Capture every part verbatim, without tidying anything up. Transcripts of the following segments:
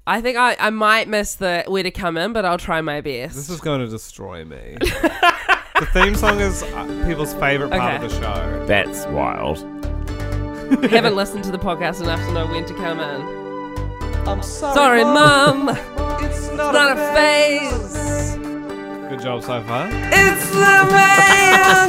I think I, I might miss the where to come in, but I'll try my best. This is going to destroy me. The theme song is uh, people's favourite part Okay. of the show. That's wild. I haven't listened to the podcast enough to know when to come in. I'm sorry, Sorry, Mum. It's It's not, not a phase. Good job so far. It's the male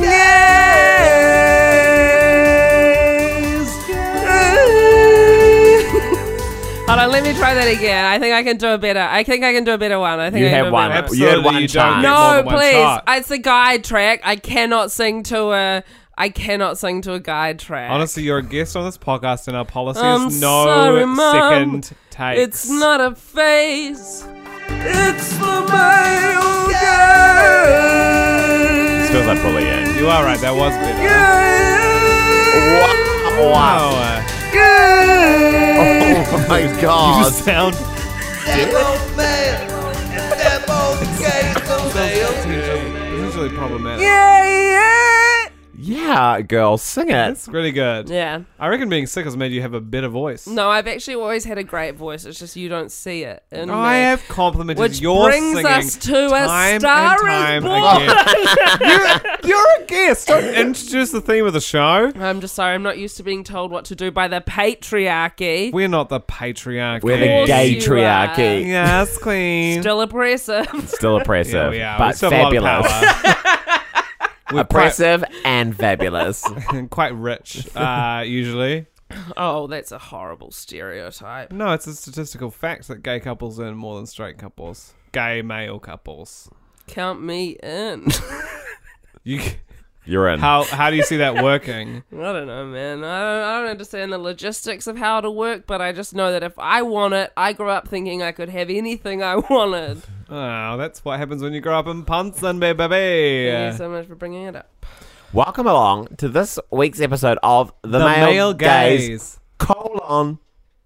gaze. Hold on, let me try that again. I think I can do a better. I think I can do a better one. I think You I can had do a one. better Absolutely, You had one you don't chance. get more No, than one please. shot. It's a guide track. I cannot sing to a. I cannot sing to a guide track. Honestly, you're a guest on this podcast, and our policy I'm is no sorry, Mum. second takes. It's not a phase. It's the male gaze. This feels like bullying. You are right. That was better. Wow. Wow. Oh my You god. just sound Devil male and devil gay, the male potentially, potentially problematic. Yeah, yeah. Yeah, girl, sing it. It's really good. Yeah. I reckon being sick has made you have a better voice. No, I've actually always had a great voice. It's just you don't see it. In I me. have complimented Which your brings singing us to A time Star and Is time Born. again. you're, you're a guest. Don't introduce the theme of the show. I'm just sorry. I'm not used to being told what to do by the patriarchy. We're not the patriarchy. We're the course gay you triarchy. Yes, queen. Still oppressive. Still oppressive, yeah, we are. but we still have a lot of fabulous. power. We're Oppressive and fabulous. quite, quite rich, uh, usually. Oh, that's a horrible stereotype. No, it's a statistical fact that gay couples earn more than straight couples. Gay male couples. Count me in. You, You're in. how how do you see that working? I don't know, man. I don't, I don't understand the logistics of how it'll work, but I just know that if I want it, I grew up thinking I could have anything I wanted. Oh, that's what happens when you grow up in Punson, baby. Thank you so much for bringing it up. Welcome along to this week's episode of The, The Male, Male Gaze, Gaze. colon.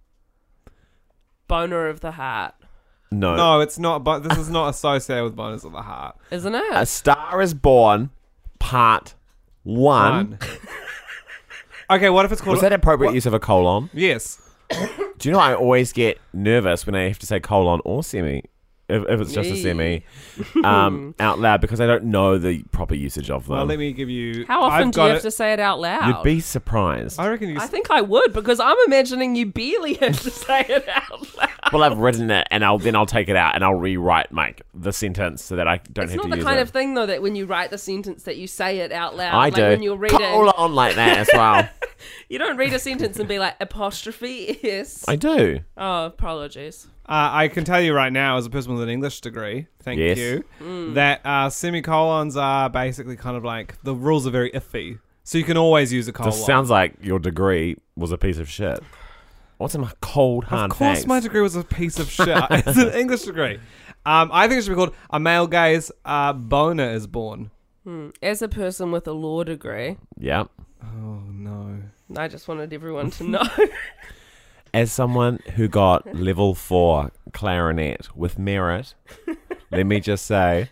Boner of the heart. No. No, it's not. But this is not associated with bonus of the heart. Isn't it? A Star is Born, part one. One. Okay, what if it's called? Was that appropriate what- use of a colon? Yes. Do you know I always get nervous when I have to say colon or semi, if, if it's just a semi, um, out loud because I don't know the proper usage of them. Well, let me give you. How often I've do you got have it. to say it out loud? You'd be surprised. I reckon you. I think I would, because I'm imagining you barely have to say it out loud. Well, I've written it, and I'll then I'll take it out and I'll rewrite like the sentence so that I don't It's have not to the use kind it. of thing, though, that when you write the sentence that you say it out loud. I like do. when you're reading. Colon like that as well. You don't read a sentence and be like, apostrophe, yes. I do. Oh, apologies. Uh, I can tell you right now, as a person with an English degree, thank Yes. you, Mm. that uh, semicolons are basically kind of like the rules are very iffy, so you can always use a colon. This sounds like your degree was a piece of shit. What's in my cold hard Of course, facts? my degree was a piece of shit. It's an English degree. Um, I think it should be called a male gaze uh, boner is born. Hmm. As a person with a law degree, Yeah. Oh no. I just wanted everyone to know. As someone who got level four clarinet with merit, let me just say,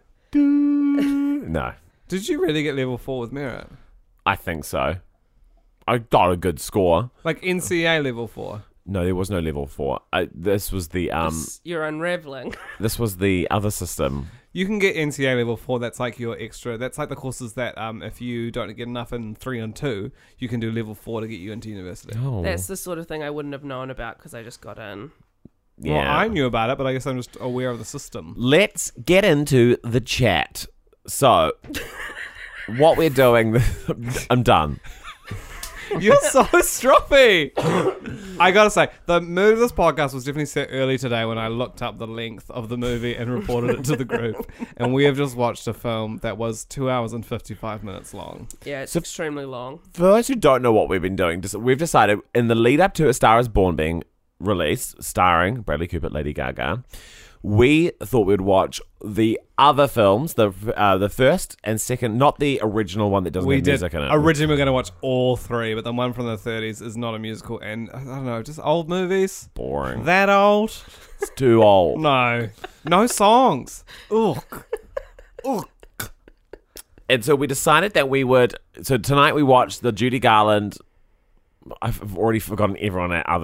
no, Did you really get level four with merit? I think so. I got a good score. Like N C A level four? No, there was no level four. I, this was the um. This- You're unraveling. This was the other system. You can get N C A level four. That's like your extra. That's like the courses that um, if you don't get enough in three and two, you can do level four to get you into university. Oh, That's the sort of thing I wouldn't have known about because I just got in. yeah. Well, I knew about it, but I guess I'm just aware of the system. Let's get into the chat. So, what we're doing, I'm done. You're so stroppy. I gotta say, the mood of this podcast was definitely set early today when I looked up the length of the movie and reported it to the group. And we have just watched a film that was two hours and fifty-five minutes long. Yeah, it's So- extremely long. For those who don't know what we've been doing, just, we've decided in the lead up to A Star Is Born being released, starring Bradley Cooper, Lady Gaga, we thought we'd watch the other films, the uh, the first and second, not the original one that doesn't We have did. music in it. Originally, we were going to watch all three, but the one from the thirties is not a musical. And I don't know, just old movies. Boring. That old? It's too old. No. No songs. Ugh. Ugh. And so we decided that we would. So tonight we watched the Judy Garland. I've already forgotten everyone at other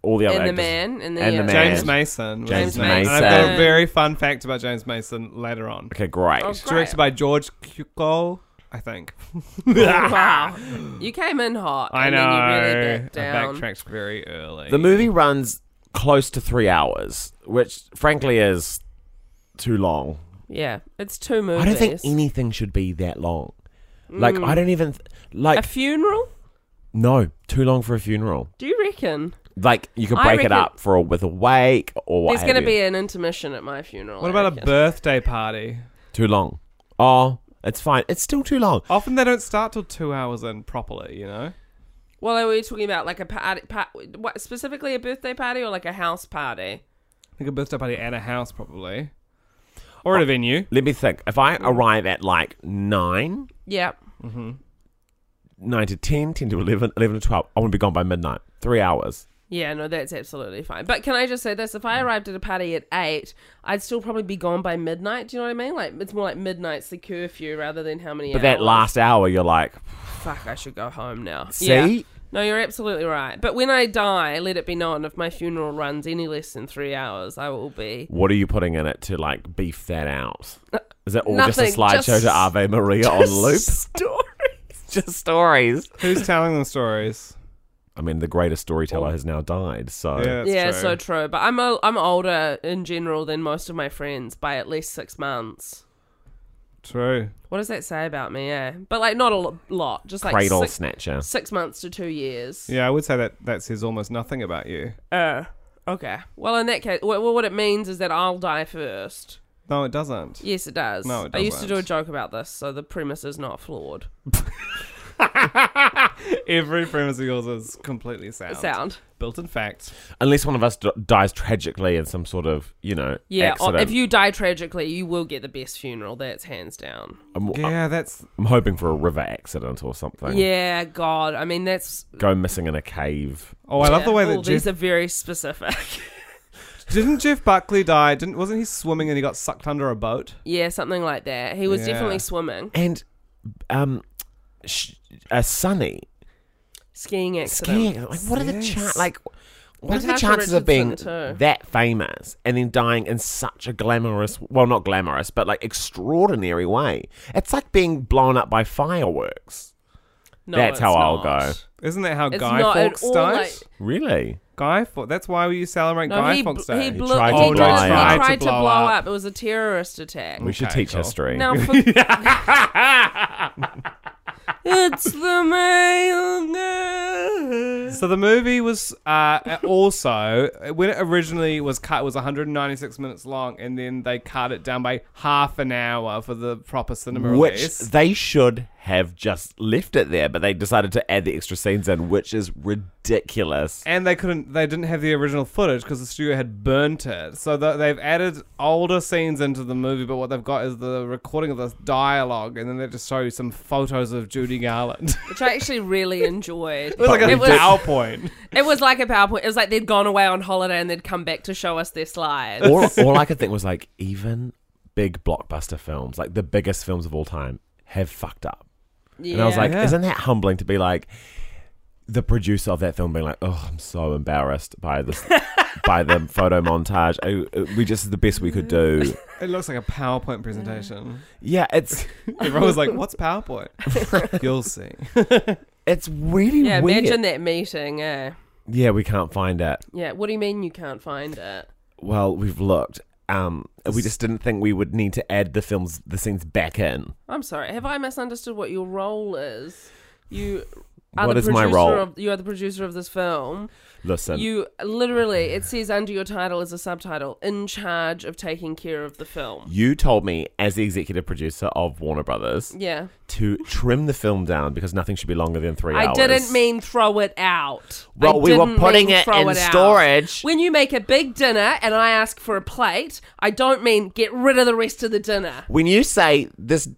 all the other And the actors. man. And the, And yeah. the man. James Mason. was James his name. And I've Mason. got a very fun fact about James Mason later on. Okay, great. Oh, It's directed by George Cukor, I think. Wow. You came in hot. I and know. Then you really I backed down. backtracked very early. The movie runs close to three hours, which frankly is too long. Yeah. It's two movies. I don't think anything should be that long. Like, I don't even... Th- like, A funeral? no, too long for a funeral. Do you reckon? Like, you could I break it reckon- up for a, with a wake or what There's have going to you. be an intermission at my funeral. What I about a reckon. birthday party? Too long. Oh, it's fine. It's still too long. Often they don't start till two hours in properly, you know? Well, are we talking about like a party, pa- what, specifically a birthday party or like a house party? I think a birthday party at a house, probably. Or at a venue. Let me think. If I arrive at like nine, Yep. nine to ten, ten to eleven, eleven to twelve, I want to be gone by midnight. Three hours. Yeah, no, that's absolutely fine. But can I just say this? If I arrived at a party at eight, I'd still probably be gone by midnight. Do you know what I mean? Like, it's more like midnight's the curfew rather than how many But hours. that last hour, you're like, Fuck, I should go home now. see? Yeah. No, you're absolutely right. But when I die, let it be known, if my funeral runs any less than three hours, I will be... What are you putting in it to like beef that out? Is it all Nothing, just a slideshow just- to Ave Maria on loop? Stories. Just stories. Who's telling them stories? I mean, the greatest storyteller has now died, so... Yeah, that's Yeah, true. so true. But I'm a, I'm older in general than most of my friends by at least six months. True. What does that say about me? Yeah, but like not a lo- lot, just like Cradle six, snatcher. six months to two years. Yeah, I would say that that says almost nothing about you. Uh, okay. Well, in that case, well, what it means is that I'll die first. No, it doesn't. Yes, it does. No, it I used to do a doesn't. joke about this, so the premise is not flawed. Every premise of yours is completely sound. Sound. Built in fact. Unless one of us d- dies tragically in some sort of, you know, Yeah, or accident. if you die tragically, you will get the best funeral. That's hands down. I'm, Yeah, that's... I'm hoping for a river accident or something. Yeah, God. I mean, that's... Go missing in a cave. Oh, I love yeah. the way Oh, that these Jeff... are very specific. Didn't Jeff Buckley die? Didn't Wasn't he swimming and he got sucked under a boat? Yeah, something like that. He was Yeah. definitely swimming. And um, sh- uh, Sunny Skiing accident. skiing. Like, what are the Yes. cha- like? What are the Natasha chances of being Richardson too. that famous and then dying in such a glamorous, well, not glamorous, but like extraordinary way? It's like being blown up by fireworks. No, That's it's how I'll not. go. Isn't that how It's Guy not at Fawkes all died? like- Really? Guy Fawkes. That's why we celebrate No, Guy he, Fawkes he, Day. blew, tried he, to did, blow he up. tried to blow blow up. up. It was a terrorist attack. We should Okay, teach cool. history. Now, for- it's the mail. So the movie was uh, also, when it originally was cut, it was one hundred ninety-six minutes long, and then they cut it down by half an hour for the proper cinema Which release. they should have just left it there, but they decided to add the extra scenes in, which is ridiculous. And they couldn't, they didn't have the original footage because the studio had burnt it. So the, they've added older scenes into the movie, but what they've got is the recording of this dialogue, and then they just show you some photos of Judy Garland. Which I actually really enjoyed. It was like a It was- PowerPoint. It was like a PowerPoint. It was like they'd gone away on holiday and they'd come back to show us their slides. all, all I could think was like, even big blockbuster films, like the biggest films of all time, have fucked up. Yeah. And I was like, Yeah. isn't that humbling to be like the producer of that film being like, oh, I'm so embarrassed by this, by the photo montage. I, we just did the best we could do. It looks like a PowerPoint presentation. Yeah, it's Everyone was like, what's PowerPoint? You'll see. it's really yeah, weird. imagine that meeting. Yeah. Yeah, we can't find it. Yeah. What do you mean you can't find it? Well, we've looked. Um, we just didn't think we would need to add the films, the scenes back in. I'm sorry. Have I misunderstood what your role is? You are What the is my producer role? Of, you are the producer of this film. Listen, You literally, it says under your title as a subtitle, in charge of taking care of the film. you told me as the executive producer of Warner Brothers Yeah. to trim the film down because nothing should be longer than three I hours. didn't mean throw it out. Well, I we were didn't putting mean it throw in out. storage. When you make a big dinner and I ask for a plate, I don't mean get rid of the rest of the dinner. When you say this,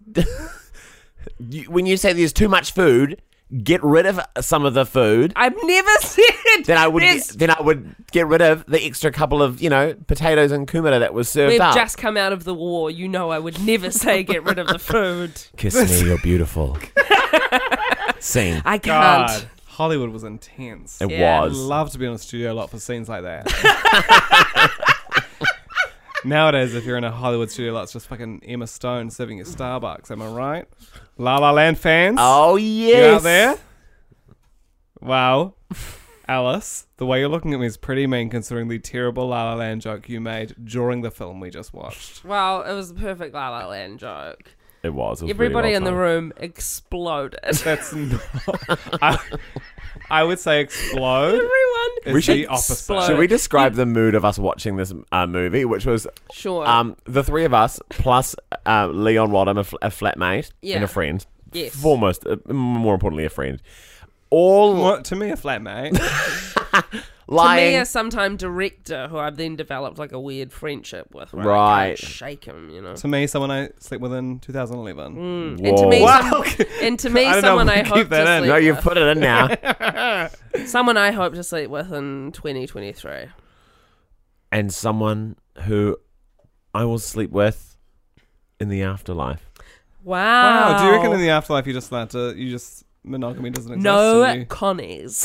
you, when you say there's too much food, get rid of some of the food. I've never said Then I would there's- then I would get rid of the extra couple of, you know, potatoes and kumara that was served We've up. just come out of the war. You know I would never say get rid of the food. Kiss me, you're beautiful. Scene. I can't. God. Hollywood was intense. It Yeah. I'd was. love to be on a studio lot for scenes like that. Nowadays, if you're in a Hollywood studio lot, it's just fucking Emma Stone serving you Starbucks. Am I right? La La Land fans? Oh, You yes. out there? Wow. Alice, the way you're looking at me is pretty mean considering the terrible La La Land joke you made during the film we just watched. Well, it was the perfect La La Land joke. It was. It was Everybody really well in the timed. room exploded. That's not... I, I would say explode Everyone is We should the opposite. explode. Should we describe the mood of us watching this uh, movie, which was Sure. um, the three of us plus uh, Leon Rodham, a, fl- a flatmate Yeah. and a friend. Yes. Foremost, uh, more importantly, a friend. All What, to me, a flatmate. lying. To me, a sometime director who I've then developed like a weird friendship with. Where I Right. can't shake him, you know. To me, someone I slept with in two thousand eleven. Mm. And to me, Whoa. some, and to me, I don't know someone if I we hope keep that to in. sleep no, you've with. put it in now. Someone I hope to sleep with in twenty twenty-three. And someone who I will sleep with in the afterlife. Wow. Wow, do you reckon in the afterlife you just allowed to, you just, monogamy doesn't exist? No and you- Connies.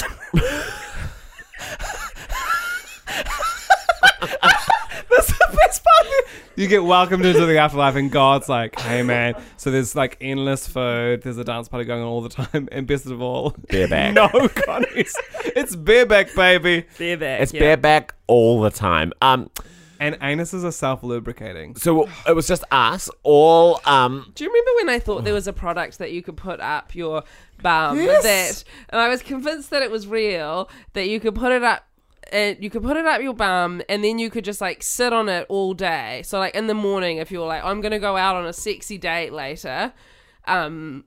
That's the best part. You get welcomed into the afterlife and God's like, hey man, so there's like endless food, there's a dance party going on all the time, and best of all, Bareback. no Connies. It's bareback, baby. Bareback. It's yeah. bareback all the time. Um, And anuses are self-lubricating. so it was just us all. Um, Do you remember when I thought there was a product that you could put up your bum? Yes. That, and I was convinced that it was real. That you could put it up, and you could put it up your bum, and then you could just like sit on it all day. So like in the morning, if you were like, I'm gonna go out on a sexy date later, um,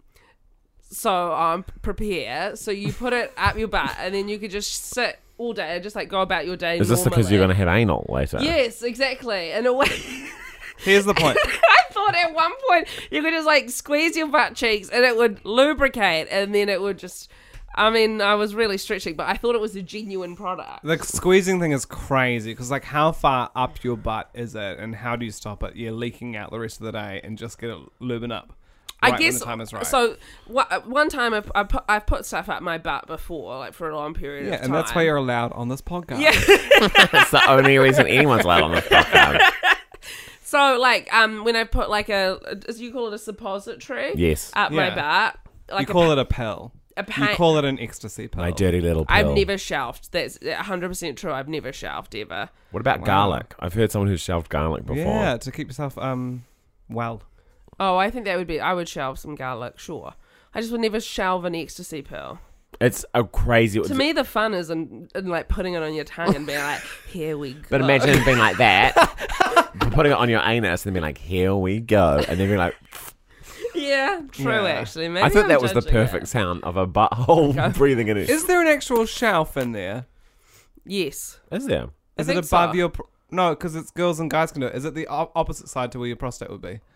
so um, prepare. So you put it up your butt, and then you could just sit all day, and just like go about your day. is this because you're going to have anal later? Yes, exactly. In a way. Here's the point. I thought at one point you could just like squeeze your butt cheeks and it would lubricate and then it would just. I mean, I was really stretching, but I thought it was a genuine product. The squeezing thing is crazy because, like, how far up your butt is it, and how do you stop it? You're leaking out the rest of the day and just get it lubing up. I right guess when the time is right. so. wha- One time I've, I've, put, I've put stuff up my butt before, like for a long period yeah, of time. and that's why you're allowed on this podcast. Yeah. That's the only reason anyone's allowed on this podcast. So, like, um, when I put like a, as you call it, a suppository, Yes. up my Yeah. butt, like you call a, it a pill. a You pain. call it an ecstasy pill. My dirty little pill. I've never shelved. That's one hundred percent true. I've never shelved ever. What about Wow. garlic? I've heard someone who's shelved garlic before. Yeah, to keep yourself um well. Oh, I think that would be. I would shelve some garlic, sure. I just would never shelve an ecstasy pill. It's a crazy. To me, the fun is in, in like putting it on your tongue and being like, "Here we go." But imagine it being like that, putting it on your anus and then being like, "Here we go," and then being like, yeah, true. Yeah. Actually, maybe I thought I'm that was the judging perfect that. sound of a butthole breathing in it. Is there an actual shelf in there? Yes, Is there? I Is it think above so. your? Pro- no, because it's girls and guys can do it. Is it the op- opposite side to where your prostate would be?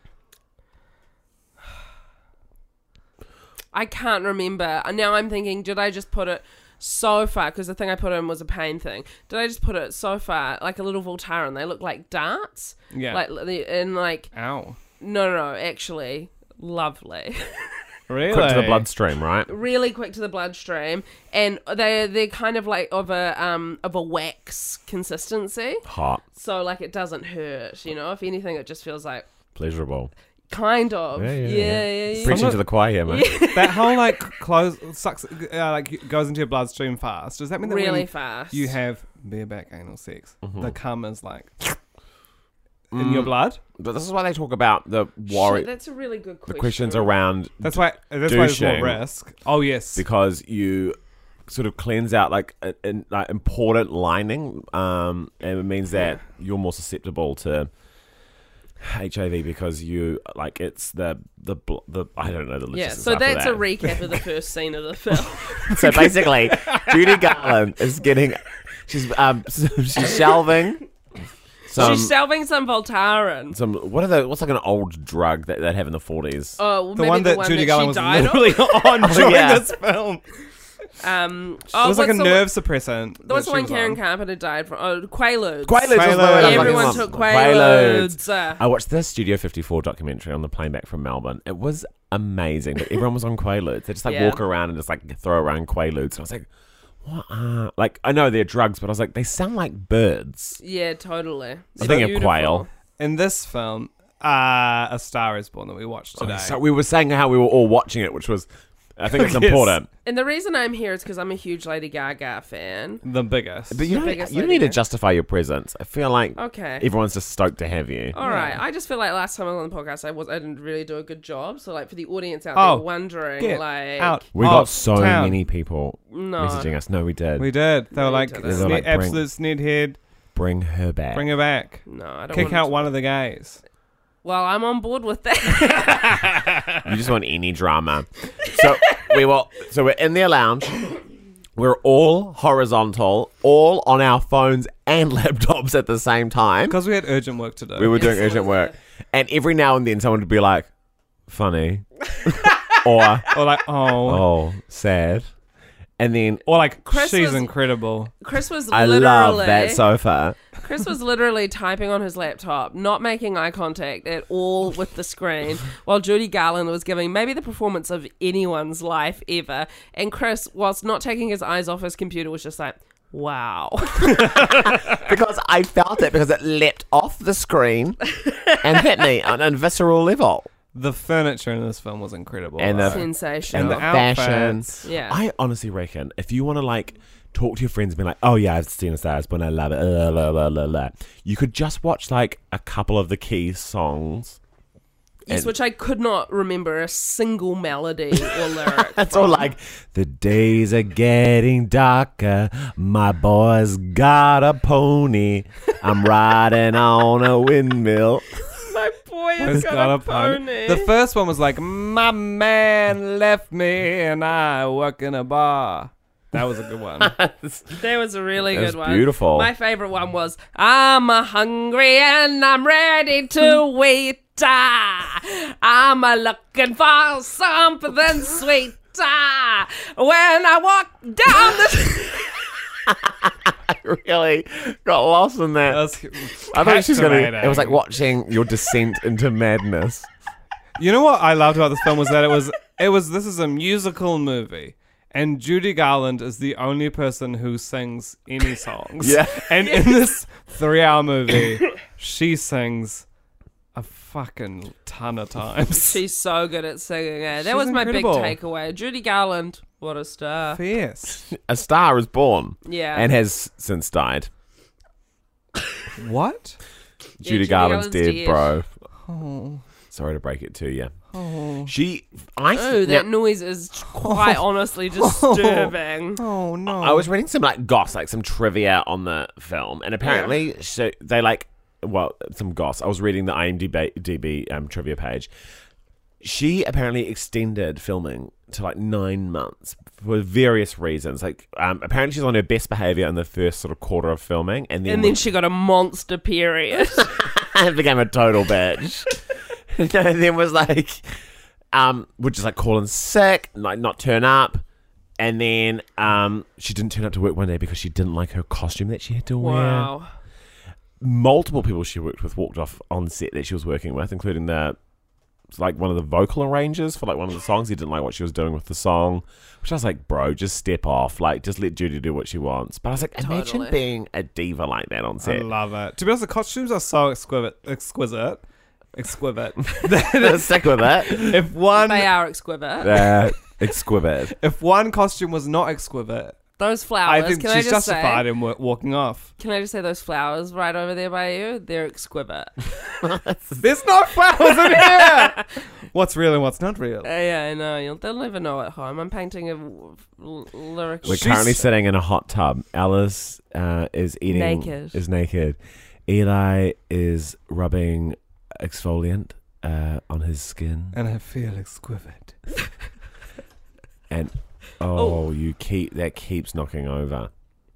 I can't remember. And now I'm thinking, did I just put it so far? Because the thing I put in was a pain thing. Did I just put it so far, like a little Voltaren? They look like darts. Yeah. Like the and like Ow. no, no, no. Actually, lovely. Really? Quick to the bloodstream, right? Really quick to the bloodstream, and they they're kind of like of a um of a wax consistency. Hot, So like it doesn't hurt, you know. If anything, it just feels like pleasurable. kind of Yeah, yeah, yeah, yeah. yeah. yeah, Preaching not- to the choir here, mate. That whole like close sucks uh, like goes into your bloodstream fast. Does that mean that Really when fast. you have bareback anal sex, Mm-hmm. the cum is like in Mm. your blood? But this is why they talk about the Shit, worry, that's a really good the question. questions around That's why. That's why there's more Douching. risk. Oh yes. because you sort of cleanse out like a, an like important lining, um, and it means that you're more susceptible to H I V because you like it's the the bl- the I don't know the Yeah, logistics so after that's that. a recap of the first scene of the film. So basically, Judy Garland is getting she's um she's shelving some She's shelving some Voltaren. some what are the what's like an old drug that they have in the forties. Oh, well, the maybe one the that one Judy that Garland she was died of. literally on during yeah. this film. Um, It oh, was like a what's the nerve one- suppressant. What's that the she one was Karen on. Carpenter died from? Oh, Quaaludes. Quaaludes. was the Quaaludes. word I was looking Everyone for. took Quaaludes. Uh, I watched the Studio fifty-four documentary on the plane back from Melbourne. It was amazing. But everyone was on Quaaludes. They just like Yeah. walk around and just like throw around Quaaludes. And I was like, what are... Like, I know they're drugs, but I was like, they sound like birds. yeah, totally. I'm They're thinking of beautiful. quail. In this film, uh, A Star Is Born that we watched today. Oh, so we were saying how we were all watching it, which was... I think it's Yes. important. And the reason I'm here is because I'm a huge Lady Gaga fan. the biggest. But you The don't, biggest you don't lady need to there. justify your presence. I feel like Okay. everyone's just stoked to have you. All right. I just feel like last time I was on the podcast, I was I didn't really do a good job. So like for the audience out Oh, there wondering, get like, out. We of got so town. many people no, messaging us. No, we did. We did. They were We like, did it. They were "Snid- like, bring- absolute snidhead. Bring her back. Bring her back. no, I don't Kick want out to- one of the gays. Well, I'm on board with that. You just want any drama. So we were. So we're in their lounge. We're all horizontal, all on our phones and laptops at the same time. Because we had urgent work to do. We were doing Yes, urgent was work, it? and every now and then someone would be like, "Funny," or or like, oh. "Oh, sad," and then Or like, Chris she's was- incredible. Chris was I literally love that sofa. Chris was literally typing on his laptop, not making eye contact at all with the screen, while Judy Garland was giving maybe the performance of anyone's life ever. And Chris, whilst not taking his eyes off his computer, was just like, wow. Because I felt it because it leapt off the screen and hit me on a visceral level. The furniture in this film was incredible. And the- though. Sensational. and the fashion. outfits. yeah. I honestly reckon if you want to like talk to your friends and be like, "Oh yeah, I've seen A Star Is Born, I love it," uh, blah, blah, blah, blah, you could just watch like a couple of the key songs. yes, and- which I could not remember a single melody or lyric. It's all from. like, "The days are getting darker. My boy's got a pony. I'm riding on a windmill." My boy has It's got, got a a pony. pony. The first one was like, "My man left me and I work in a bar." That was a good one. That was a really It good was one. beautiful. My favorite one was I'm a hungry and I'm ready to wait. Ah, I'm a looking for something sweet. Ah, when I walk down the I really got lost in that. That's I thought she was gonna. captivating. It was like watching your descent into madness. You know what I loved about this film was that it was it was this is a musical movie. And Judy Garland is the only person who sings any songs. Yeah. And in this three-hour movie, she sings a fucking ton of times. She's so good at singing it. That She's was my incredible. big takeaway. Judy Garland, what a star. Fierce. A Star Is Born, Yeah. and has since died. What? Judy Judy Garland's Garland's dead, dead. bro. Oh. Sorry to break it to you. Oh. She, I, Oh, that now, noise is quite honestly disturbing. Oh no. I was reading some like goss, like some trivia on the film, and apparently so they like, well, some goss. I was reading the IMDb um, trivia page. She apparently extended filming to like nine months for various reasons. Like, um, apparently she's on her best behavior in the first sort of quarter of filming, and then And then she got a monster period. and became a total bitch. And then was like, um, would just like call in sick, like not turn up. And then um, she didn't turn up to work one day because she didn't like her costume that she had to wear. Wow. Multiple people she worked with walked off on set that she was working with, including the like one of the vocal arrangers for like one of the songs. He didn't like what she was doing with the song, which I was like, bro, just step off. Like, just let Judy do what she wants. But I was like, imagine Totally. being a diva like that on I set. love it. To be honest, the costumes are so exquisite. Exquisite. Exquisite. Stick with it. if one They are exquisite. Uh, exquisite. if one costume was not exquisite, Those flowers, I think can she's I just justified say, in wa- walking off. can I just say those flowers right over there by you? They're exquisite. There's no flowers in here. What's real and what's not real? Uh, yeah, I know. You'll, they'll never know at home. I'm painting a w- l- lyric. We're She's- currently sitting in a hot tub. Alice uh, is eating. Naked. Is naked. Eli is rubbing exfoliant uh, on his skin, And I feel exquisite. and oh, you keep that keeps knocking over.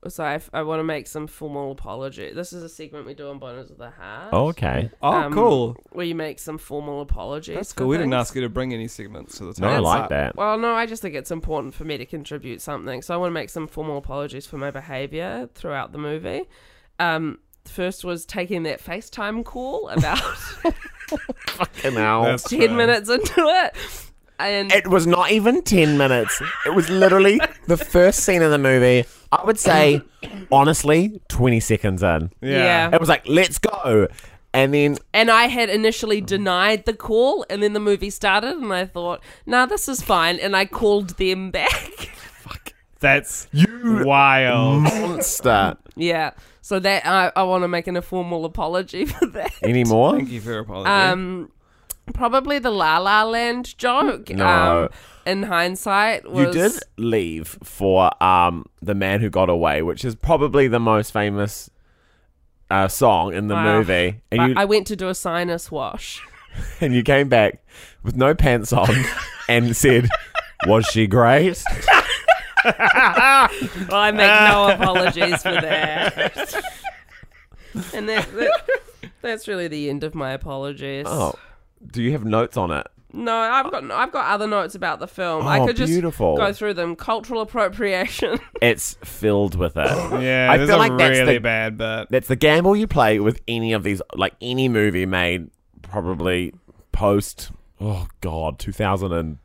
So I, I want to make some formal apology. This is a segment we do on Boners of the Heart. Oh, okay. Oh, Um, cool. Where you make some formal apologies. That's for cool. We didn't things. ask you to bring any segments to the No, I table. like that. Well, no, I just think it's important for me to contribute something. So I want to make some formal apologies for my behaviour throughout the movie. Um, first was taking that FaceTime call about Fucking hell. That's ten fair. minutes into it. And It was not even ten minutes. It was literally the first scene of the movie. I would say, honestly, twenty seconds in. yeah. It was like, let's go. And then, And I had initially denied the call, and then the movie started, and I thought, nah, this is fine. And I called them back. That's wild. monster. Yeah. So that I, I want to make an informal apology for that. Any more? Thank you for your apology. Um, probably the La La Land joke. No. Um, in hindsight, was You did leave for um the Man Who Got Away, which is probably the most famous uh, song in the Wow. movie, and But you I went to do a sinus wash. and you came back with no pants on and said, "Was she great?" Well, I make no apologies for that. And that, that that's really the end of my apologies. Oh, do you have notes on it? No, I've got I've got other notes about the film. Oh, I could just beautiful. go through them. Cultural appropriation. It's filled with it. yeah, I there's feel a like that's really the- bad bit. That's the gamble you play with any of these, like any movie made probably post, oh God, two thousand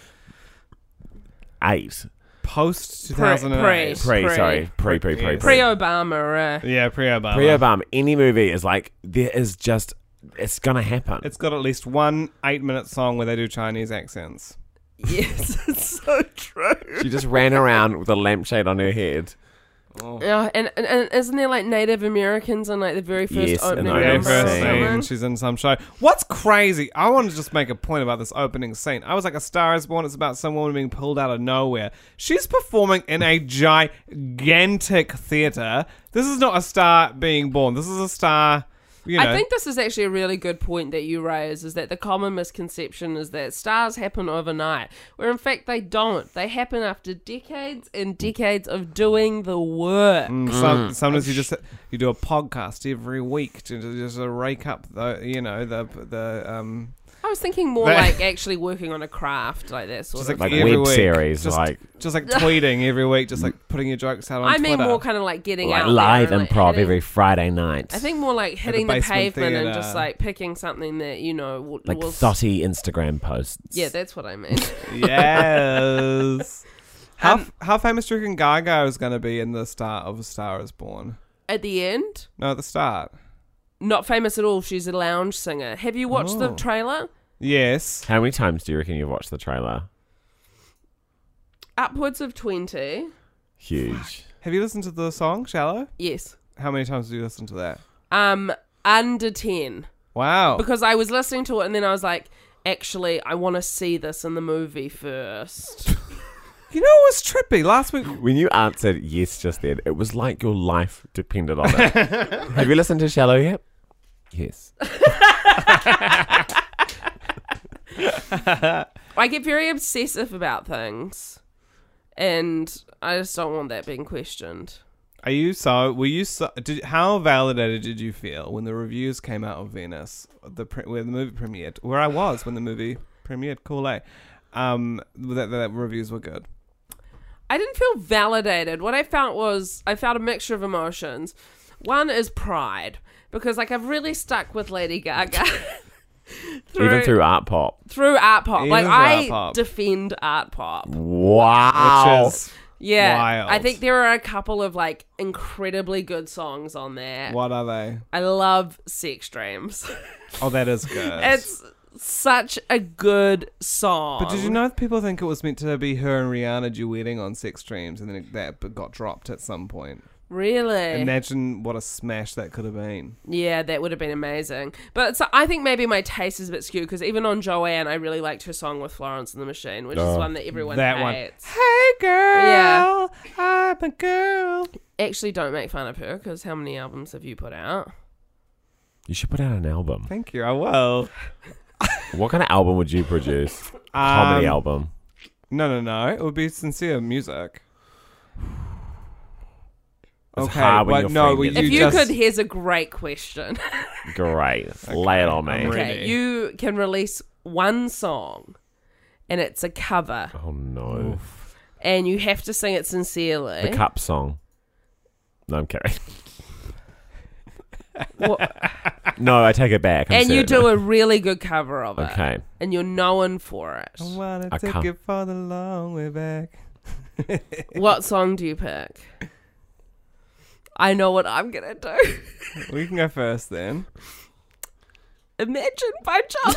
eight. Post two Pre- thousand eight. pre. Pre, sorry. Pre, pre, pre, Yes. pre. Pre-Obama. Uh, Yeah, pre-Obama. Pre-Obama. Any movie is like, there is just, it's going to happen. It's got at least one eight-minute song where they do Chinese accents. yes, it's so true. She just ran around with a lampshade on her head. Oh. Yeah, and, and, and isn't there like Native Americans in like the very first Yes, in opening the Yeah, opening number or first scene. scene, something? she's in some show. What's crazy? I want to just make a point about this opening scene. I was like, A Star Is Born. It's about some woman being pulled out of nowhere. She's performing in a gigantic theater. This is not a star being born. This is a star. You know, I think this is actually a really good point that you raise, is that the common misconception is that stars happen overnight, where in fact they don't. They happen after decades and decades of doing the work. Mm, some, sometimes you just you do a podcast every week to to just uh, rake up the you know the the um I was thinking more They- like actually working on a craft like that sort just of like, Like every web week. series, just, like- just like tweeting every week, just like putting your jokes out on I mean Twitter. more kind of like getting like out live there and, like, improv hitting- every Friday night. I think more like hitting the, basement pavement and theatre. just like picking something that, you know, will, like will thirty Instagram posts. Yeah, that's what I mean. Yes. how Um, how famous do you reckon Gaga is going to be in the start of A Star Is Born? At the end, No, at the start. not famous at all. She's a lounge singer. Have you watched the Oh. trailer? Yes. How many times do you reckon you've watched the trailer? Upwards of twenty. Huge. Have you listened to the song Shallow? Yes. How many times did you listen to that? Um, under ten. Wow. Because I was listening to it and then I was like, actually, I want to see this in the movie first. You know what was trippy? Last week. When you answered yes just then, it was like your life depended on it. Have you listened to Shallow yet? Yes. I get very obsessive about things. And I just don't want that being questioned. Are you so? Were you so? Did how validated did you feel when the reviews came out of Venice, the pre, where the movie premiered? Where I was when the movie premiered, cool, eh? Um, that that reviews were good. I didn't feel validated. What I felt was, I felt a mixture of emotions. One is pride. Because, like, I've really stuck with Lady Gaga. through, Even through art pop. Through art pop. Even like, through I art pop. defend art pop. Wow. Which is Yeah. wild. I think there are a couple of, like, incredibly good songs on there. What are they? I love Sex Dreams. Oh, that is good. It's such a good song. But did you know people think it was meant to be her and Rihanna duetting on Sex Dreams, and then it, that got dropped at some point? Really? Imagine what a smash that could have been. Yeah, that would have been amazing. But so I think maybe my taste is a bit skewed because even on Joanne, I really liked her song with Florence and the Machine, which is Oh. one that everyone That one. hates. Hey girl, Yeah. I'm a girl. Actually, don't make fun of her because how many albums have you put out? You should put out an album. Thank you. I will. What kind of album would you produce? Comedy Um, album. No, no, no. It would be sincere music. It's Okay, hard when but your no, friend we- gets If You you just- could, here's a great question. great. Lay it on me. I'm ready. Okay, you can release one song, and it's a cover, Oh no. and you have to sing it sincerely. The Cup song. No, I'm kidding. What- No, I take it back. I'm and you serious. do a really good cover of it. Okay. And you're known for it. I wanna I take can't- it for the long way back. What song do you pick? I know what I'm gonna do. We can go first then. Imagine by John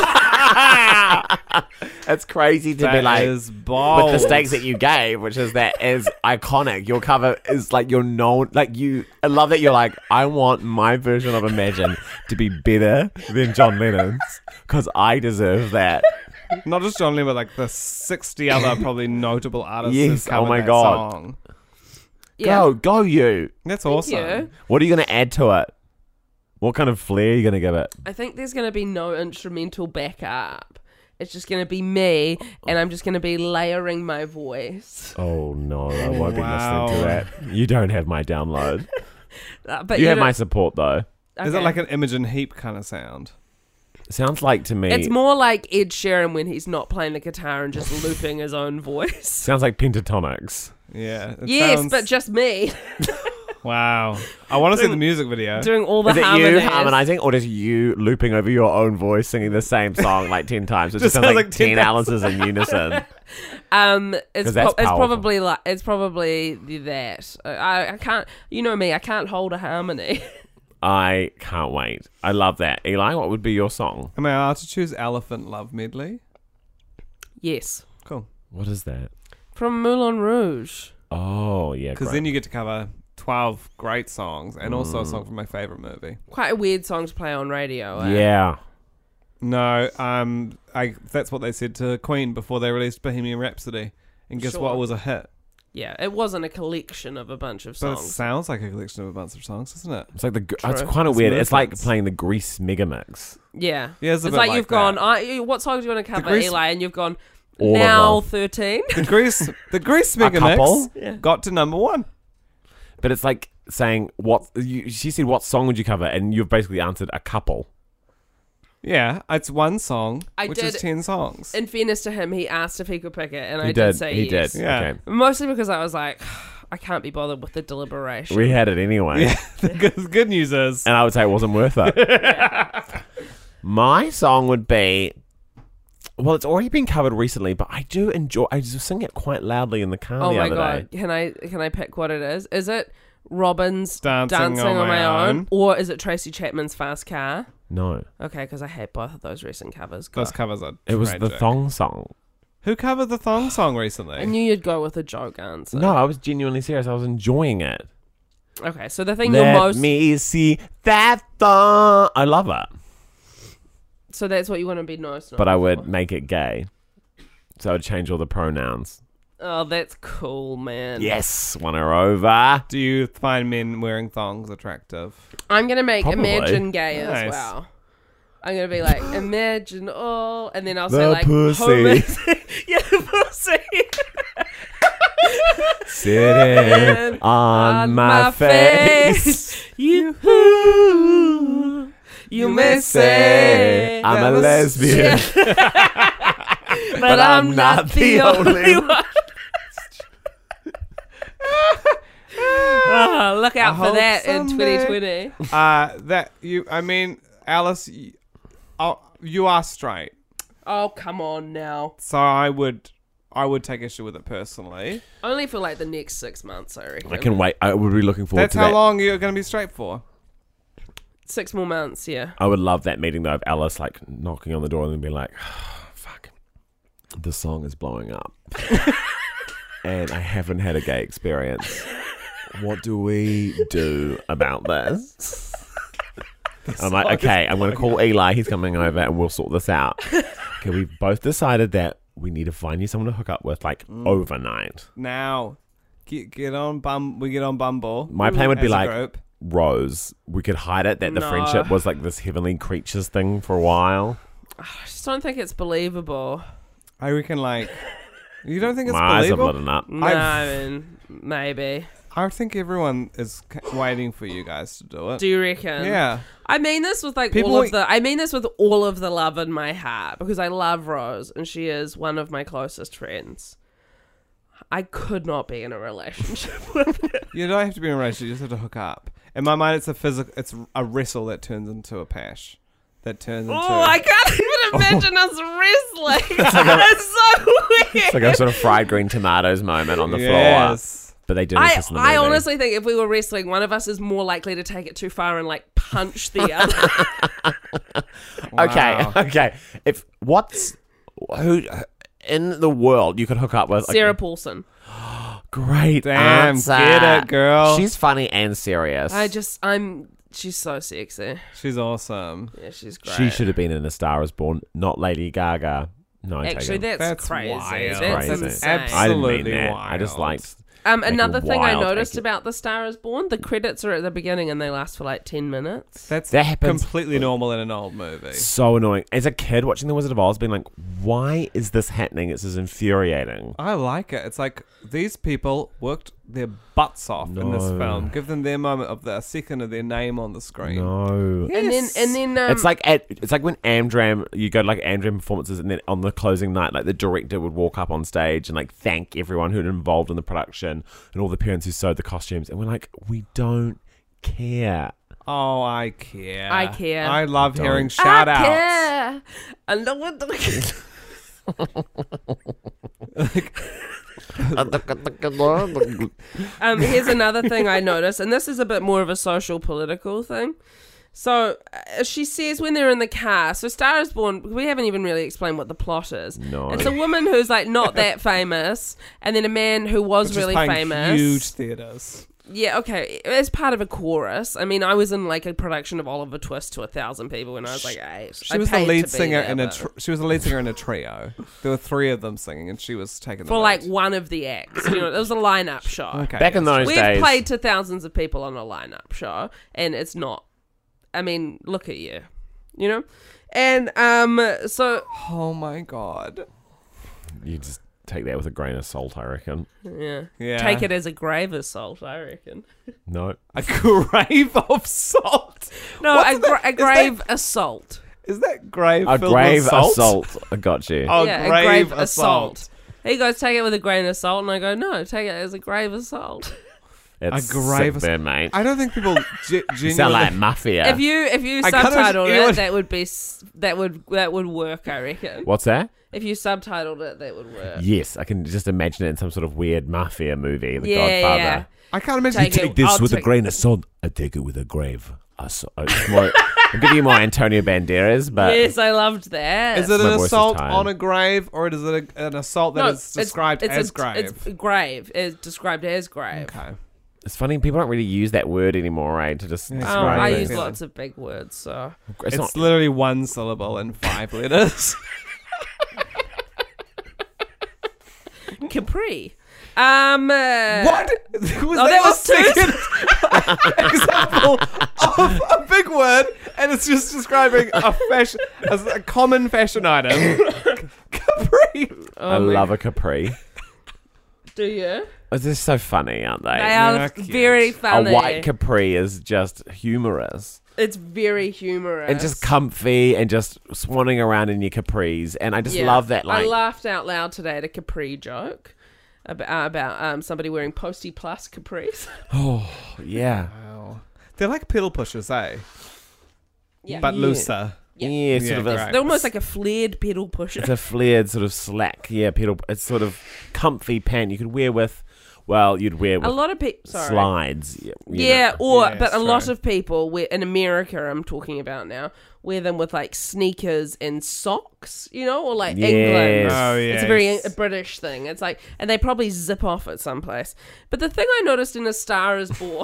Lennon. It's crazy to be That like is bold. with the stakes that you gave, which is that is iconic. Your cover is like you're known, like you. I love that you're like, I want my version of Imagine to be better than John Lennon's because I deserve that. Not just John Lennon, but like the sixty other probably notable artists. Yes, who've covered oh my that God. song. Yeah. Go, go, you. That's Thank awesome. you. What are you going to add to it? What kind of flair are you going to give it? I think there's going to be no instrumental backup. It's just going to be me, and I'm just going to be layering my voice. Oh no, I won't be Wow. listening to that. You don't have my download. Uh, but You have know- my support though. Is it okay. like an Imogen Heap kind of sound? Sounds like to me. It's more like Ed Sheeran when he's not playing the guitar and just looping his own voice. Sounds like Pentatonics. Yeah. It Yes, sounds- but just me wow. I want to see the music video. doing all the Is it harmonies. you harmonizing, or just you looping over your own voice, singing the same song like ten times? It just, Just sounds sounds like, like ten ten Alice's in unison. Um, it's 'Cause that's pro- it's powerful. probably like it's probably that. I I can't. You know me. I can't hold a harmony. I can't wait. I love that. Eli, what would be your song? Am I allowed to choose Elephant Love Medley? Yes, Cool. What is that? from Moulin Rouge. Oh, yeah. Because great. then you get to cover twelve great songs and also a Mm. song from my favourite movie. Quite a weird song to play on radio. Eh? Yeah. No, um, I that's what they said to Queen before they released Bohemian Rhapsody. And guess Sure. what? It was a hit. Yeah, it wasn't a collection of a bunch of But it songs. sounds like a collection of a bunch of songs, doesn't it? It's like the. It's True. kind of It's weird. It's like movements. playing the Grease Megamix. Yeah, Yeah, it's a it's bit like, like you've that. gone. I, what songs do you want to cover, Grease- Eli? And you've gone All of now them. thirteen. The Grease, the Grease A couple? Megamix Yeah. got to number one. But it's like saying what you, she said. What song would you cover? And you've basically answered a couple. Yeah, it's one song, I which did- is ten songs. In fairness to him, he asked if he could pick it, and He I did. did say he yes. did. Yeah. Okay. Mostly because I was like, I can't be bothered with the deliberation. We had it anyway. Yeah, the good, the good news is And I would say it wasn't worth it. My song would be. Well, it's already been covered recently, but I do enjoy. I just sing it quite loudly in the car Oh the my other god! day. Can I can I pick what it is? Is it Robin's Dancing on My Own. or is it Tracy Chapman's Fast Car? No, Okay, because I hate both of those recent covers. Go. those covers are it was the tragic. thong song. Who covered the thong song recently? I knew you'd go with a joke answer. No, I was genuinely serious. I was enjoying it. Okay, so the thing Let you're most me see that thong. I love it, so that's what you want to be most. known but I would for. make it gay. So I would change all the pronouns. Oh, that's cool, man. Yes, one are over. Do you find men wearing thongs attractive? I'm gonna make Probably. Imagine Gay Nice. as well. I'm gonna be like Imagine all, and then I'll The say like pussy. Homer- yeah, the pussy. Sitting on my face. You, you may say I'm a That was- lesbian. but, I'm not the only one. Oh, look I out for hope that in someday- twenty twenty. Uh, that you. I mean, Alice, you, oh, you are straight, Oh, come on now. so I would, I would take issue with it personally. Only for like the next six months, I reckon. I can wait. I would be looking forward That's to how that. long you're going to be straight for. Six more months, yeah. I would love that meeting though of Alice like knocking on the door and then being like, oh, "Fuck, the song is blowing up, and I haven't had a gay experience. What do we do about this?" I'm like, "Okay, I'm going to call Eli. He's coming over, and we'll sort this out." Okay, we've both decided that we need to find you someone to hook up with like overnight. Now, get get on bum. We get on Bumble. My plan would be as a like group. Rose. We could hide it that the No. friendship was like this heavenly creatures thing for a while. I just don't think it's believable. I reckon like. You don't think it's My eyes are believable? blooding up. No, I mean, maybe. I think everyone is c- waiting for you guys to do it. Do you reckon? Yeah. I mean this with like People all of ain't- the. I mean this with all of the love in my heart because I love Rose and she is one of my closest friends. I could not be in a relationship with her. You don't have to be in a relationship. You just have to hook up. In my mind, it's a physical. It's a wrestle that turns into a pash. That turns into. Oh, I can't even imagine us wrestling. It's so weird. It's like a sort of fried green tomatoes moment on the floor. Yes. But they do I, kiss in the I movie. honestly think if we were wrestling, one of us is more likely to take it too far and like punch the other. Okay, Wow. okay. If what's who in the world you could hook up with? Sarah okay. Paulson. Great Damn, answer. get it, girl. She's funny and serious. I just, I'm, she's so sexy. She's awesome. Yeah, she's great. She should have been in A Star Is Born, not Lady Gaga. No, I take Actually, it. that's, That's crazy. wild. That's Crazy. insane. I didn't mean Absolutely that. I just wild. liked. Um, Like a another thing I wild noticed acting. about The Star Is Born, the credits are at the beginning and they last for like ten minutes. That's That happens- completely normal in an old movie. So annoying. As a kid watching The Wizard of Oz, being like, why is this happening? It's just infuriating. I like it. It's like these people worked their butts off in this No. film. Give them their moment of the a second of their name on the screen. No. And then, Yes. and then, um, It's like at, it's like when Amdram, you go to like Amdram performances, and then on the closing night, like the director would walk up on stage and like thank everyone who'd involved in the production and all the parents who sewed the costumes, and we're like, we don't care. Oh, I care. I care. I love Don't. hearing shout I outs. care. I know what the. Um, here's another thing I noticed, and this is a bit more of a social political thing. So uh, she says when they're in the car, so Star Is Born, we haven't even really explained what the plot is. No. It's a woman who's like not that famous, and then a man who was Which really is playing famous. huge theaters. Yeah, okay. As part of a chorus. I mean, I was in like a production of Oliver Twist to a thousand people when I was like eight. She I was the paid lead to be singer there, in a. but- Tr- she was the lead singer in a trio. There were three of them singing, and she was taking the for lead. like one of the acts. You know, it was a lineup show. Okay, Back in yes. those We've days, played to thousands of people on a lineup show, and it's not. I mean, look at you, you know, and um, so Oh my god. you just take that with a grain of salt, I reckon. yeah, Yeah. take it as a grave assault, I reckon. No. A grave of salt. No, What's a, gra- that? a Is grave assault. Is that grave A filled grave with salt? assault. I got you. Oh, yeah, grave, a grave assault. assault. He goes, take it with a grain of salt, and I go, no, take it as a grave assault. It's a grave sick, ass- man, mate. I don't think people ge- You genuinely. sound like mafia. If you if you I can't subtitled imagine- it, that would be s- that would that would work, I reckon. What's that? If you subtitled it, that would work. Yes, I can just imagine it in some sort of weird mafia movie, The Yeah, Godfather. yeah. I can't imagine. Take it- I'll take- of salt. I take it with a grave. Assault. It's more, I'm giving you more Antonio Banderas, but Yes, I loved that. Is it My an voice is assault tired. on a grave, or is it a, an assault that No, is described it's, as it's grave? a, It's grave. It's described as grave. Okay. it's funny. People don't really use that word anymore, right? To just Yeah, Oh, describe I things. use lots of big words, so It's, It's, not. literally one syllable and five letters. Capri. Um, uh, What? Was Oh, that was the two. second example of a big word, and it's just describing a fashion, as a common fashion item. Capri. Oh I my- love a Capri. Do you? It's just so funny, aren't they? They Yeah, are cute. very A funny. white Capri is just humorous It's very humorous and just comfy and just swanning around in your capris, and I just Yeah. love that. Like, I laughed out loud today at a Capri joke about, about um, somebody wearing Posty Plus capris. oh yeah, Wow. They're like pedal pushers, eh? Yeah. But Yeah. looser. yeah, Yeah. sort Yeah, of a, great. They're almost like a flared pedal pusher. it's a flared sort of slack, yeah, pedal. It's sort of comfy pant you could wear with, well, you'd wear A with lot of people, sorry. slides. Yeah, you Yeah, know. or Yeah, but a that's lot right. of people wear, in America, I'm talking about now, wear them with like sneakers and socks, you know, or like Yes. England. Oh, It's a very yes. a British thing. It's like, and they probably zip off at some place. But the thing I noticed in A Star Is Born,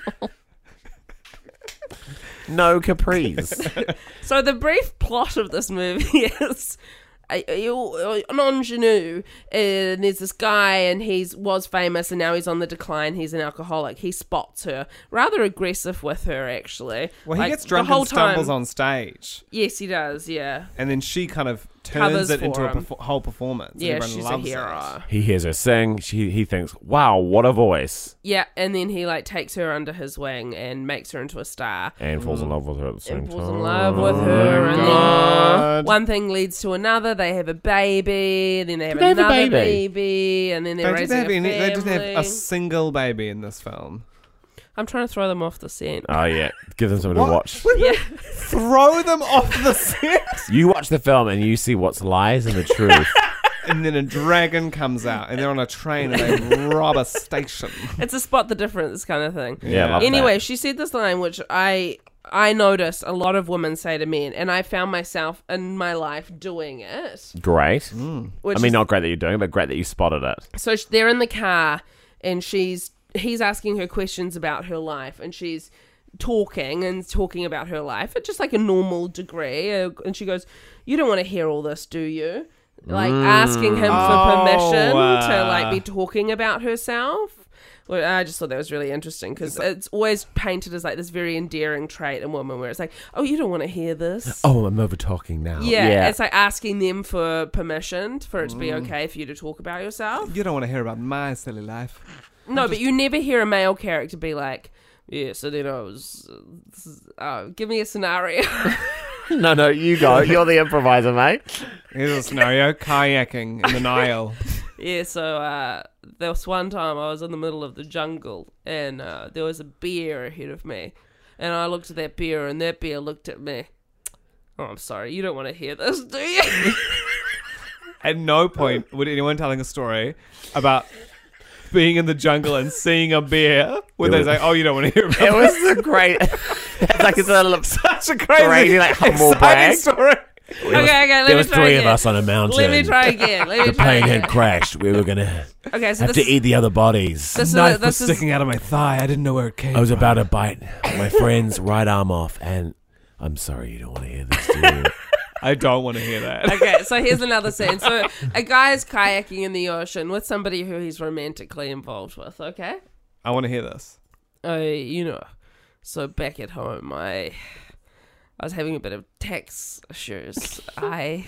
no capris. so the brief plot of this movie is. a- a- An ingenue, and there's this guy, and he's was famous, and now he's on the decline. He's an alcoholic. He spots her, rather aggressive with her, actually. Well, he Like, gets the drunk whole and stumbles time- on stage, Yes, he does. Yeah. and then she kind of turns Covers it into for a him. perf- whole performance. Yeah, Everyone she's a loves hero. it. He hears her sing. She, he thinks, wow, what a voice. Yeah, and then he like takes her under his wing and makes her into a star. And falls in love with her at the same And time. falls in love with her, and God. then one thing leads to another. They have a baby, and then they have they have a another baby? baby, and then they're They didn't raising have a any. They didn't have family. a single baby in this film. I'm trying to throw them off the scent. Oh, yeah. Give them something What? to watch. Yeah, Throw them off the set, You watch the film and you see what's lies and the truth. and then a dragon comes out, and they're on a train and they rob a station. it's a spot the difference kind of thing. Yeah, I love Anyway, that. she said this line, which I I noticed a lot of women say to men, and I found myself in my life doing it. Great. Which I mean, is- not great that you're doing it, but great that you spotted it. So sh- they're in the car, and she's he's asking her questions about her life, and she's talking and talking about her life at just like a normal degree, uh, and she goes, "You don't want to hear all this, do you?" Like asking him Oh, for permission uh. to like be talking about herself. Well, I just thought that was really interesting because it's always painted as like this very endearing trait in women, where it's like, "Oh, you don't want to hear this." Oh, I'm over talking now. Yeah, it's like asking them for permission for it to be okay for you to talk about yourself. You don't want to hear about my silly life. No, but you never hear a male character be like, "Yeah, so then I was, uh, uh, give me a scenario." No, no, you go. You're the improviser, mate. Here's a scenario: kayaking in the Nile. Yeah, so uh, there was one time I was in the middle of the jungle, and uh, there was a bear ahead of me, and I looked at that bear, and that bear looked at me. Oh, I'm sorry, you don't want to hear this, do you? At no point would anyone telling a story about being in the jungle and seeing a bear where It they was- say, "Oh, you don't want to hear about." It was a great. It's like it's a little. Such a crazy, Crazy, like, humble exciting brag. story. Okay, okay, let There me was try three again. of us on a mountain. Let me try again. Let me The try plane again. had crashed. We were gonna Okay, so have this to eat the other bodies. this is Knife was this is sticking out of my thigh. I didn't know where it came. I was from. about to bite my friend's right arm off, and I'm sorry you don't want to hear this, do you? I don't want to hear that. Okay, so here's another scene. So a guy is kayaking in the ocean with somebody who he's romantically involved with, okay? I want to hear this. Uh, you know, so back at home, I I was having a bit of tax issues. I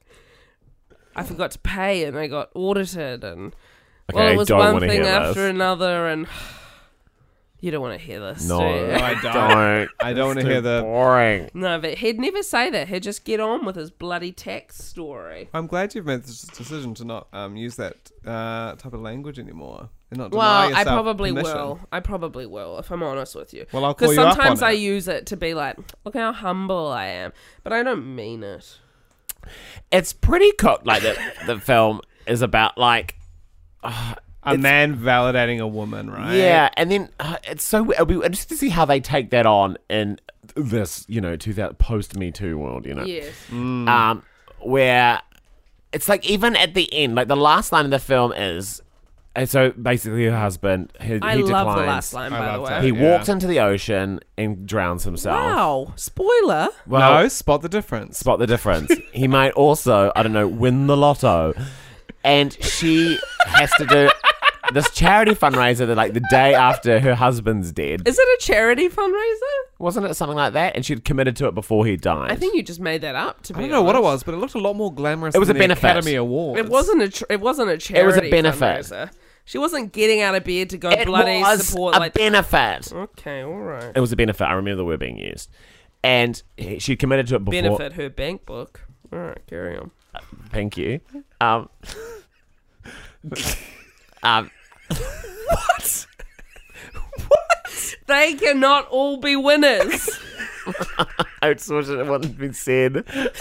I forgot to pay and I got audited and Okay, well, I it was don't one wanna thing hear after this. another and you don't want to hear this, No, do you? No, I don't. don't. I don't want to It's hear too the. boring. No, but he'd never say that. He'd just get on with his bloody tax story. I'm glad you've made this decision to not um, use that uh, type of language anymore and not deny Well, I yourself probably permission. will. I probably will, if I'm honest with you. Well, I'll call Because you up sometimes on I it. use it to be like, look how humble I am. But I don't mean it. It's pretty cooked. Like the the film is about like. Uh, A it's- man validating a woman, right? Yeah, and then uh, it's so it'll be interesting to see how they take that on in this, you know, two thousand post Me Too world, you know, Yes. um, where it's like even at the end, like the last line of the film is, and so basically her husband, he, I he love declines. the last line, I by the loved way. it. He Yeah. walks into the ocean and drowns himself. Wow. Spoiler. Well, no, spot the difference. spot the difference. He might also, I don't know, win the lotto, and she has to do this charity fundraiser that like the day after her husband's dead. Is it a charity fundraiser? Wasn't it something like that? And she'd committed to it before he died. I think you just made that up, to be I don't know what it honest. was, but it looked a lot more glamorous. It was than a the benefit. Academy Awards. It wasn't a. Tr- it wasn't a charity. It was a benefit. fundraiser. She wasn't getting out of bed to go it bloody was support. a like, benefit. okay, all right. It was a benefit. I remember the word being used. And he- she committed to it before. Benefit her bank book. All right, carry on. Thank you. Um, um, They cannot all be winners. I just wish it wasn't been said.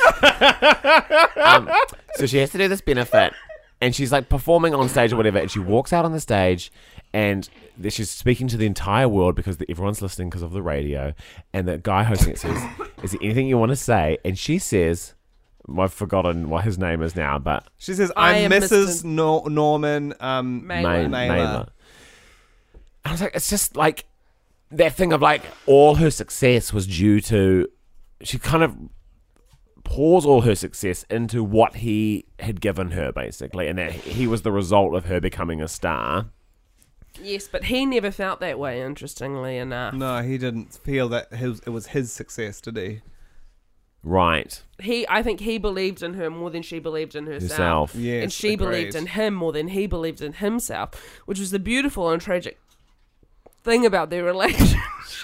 um, so she has to do this benefit, and she's like performing on stage or whatever, and she walks out on the stage, and th- she's speaking to the entire world because the, everyone's listening because of the radio, and the guy hosting it says, "Is there anything you want to say?" And she says, I've forgotten what his name is now, but She says, I "I'm am Missus Mister Nor- Norman." Um, Mailer. May- Mailer. Mailer. I was like, it's just like that thing of like all her success was due to, she kind of pours all her success into what he had given her, basically, and that he was the result of her becoming a star. Yes, but he never felt that way, interestingly enough. No, he didn't feel that his, it was his success, did he? Right. He, I think he believed in her more than she believed in herself. Herself. Yes, and she agreed. believed in him more than he believed in himself, which was the beautiful and tragic thing about their relationship.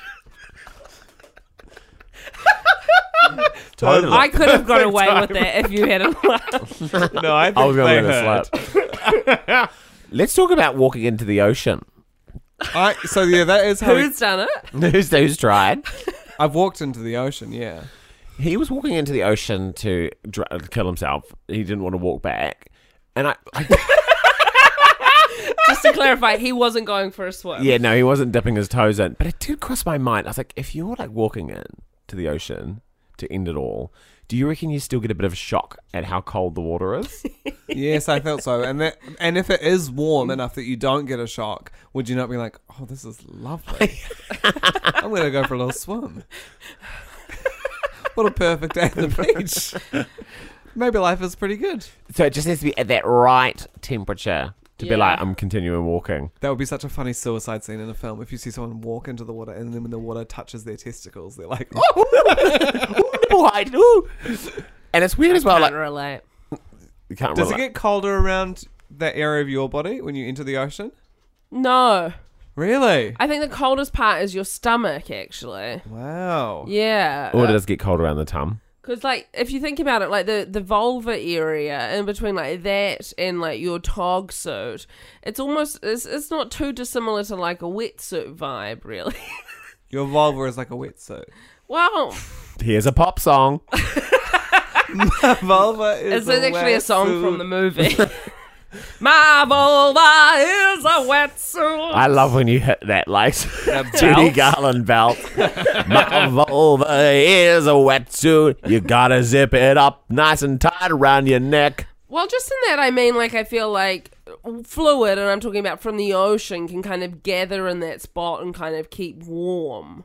Totally. I could have got away with that if you hadn't laughed. No, I think I was they going to hurt. let it slip. Let's talk about walking into the ocean. I, so yeah, that is how Who's done it? Who's who's tried? I've walked into the ocean. Yeah. He was walking into the ocean to dr- kill himself. He didn't want to walk back, and I, I Just to clarify, he wasn't going for a swim. yeah, no, he wasn't dipping his toes in. But it did cross my mind. I was like, if you're like walking in to the ocean to end it all, do you reckon you still get a bit of a shock at how cold the water is? Yes, I felt so. And that, and if it is warm enough that you don't get a shock, would you not be like, oh, this is lovely. I'm going to go for a little swim. What a perfect day at the beach. Maybe life is pretty good. So it just has to be at that right temperature to be Yeah. like, I'm continuing walking. That would be such a funny suicide scene in a film if you see someone walk into the water and then when the water touches their testicles, they're like, oh, Right. Ooh. And it's weird as well. Can't Like, relate. you can't does it relate. get colder around that area of your body when you enter the ocean? No. Really? I think the coldest part is your stomach, actually. Wow. Yeah. Or does it get cold around the tum? Because, like, if you think about it, like, the, the vulva area in between, like, that and, like, your tog suit, it's almost, it's, it's not too dissimilar to, like, a wetsuit vibe, really. Your vulva is like a wetsuit. Well, Here's a pop song. Vulva is it's actually a song wetsuit. from the movie. My vulva is a wetsuit. I love when you hit that, like, That Judy belt. Garland belt. My vulva is a wetsuit. You gotta zip it up nice and tight around your neck. Well, just in that, I mean, like, I feel like fluid, and I'm talking about from the ocean, can kind of gather in that spot and kind of keep warm.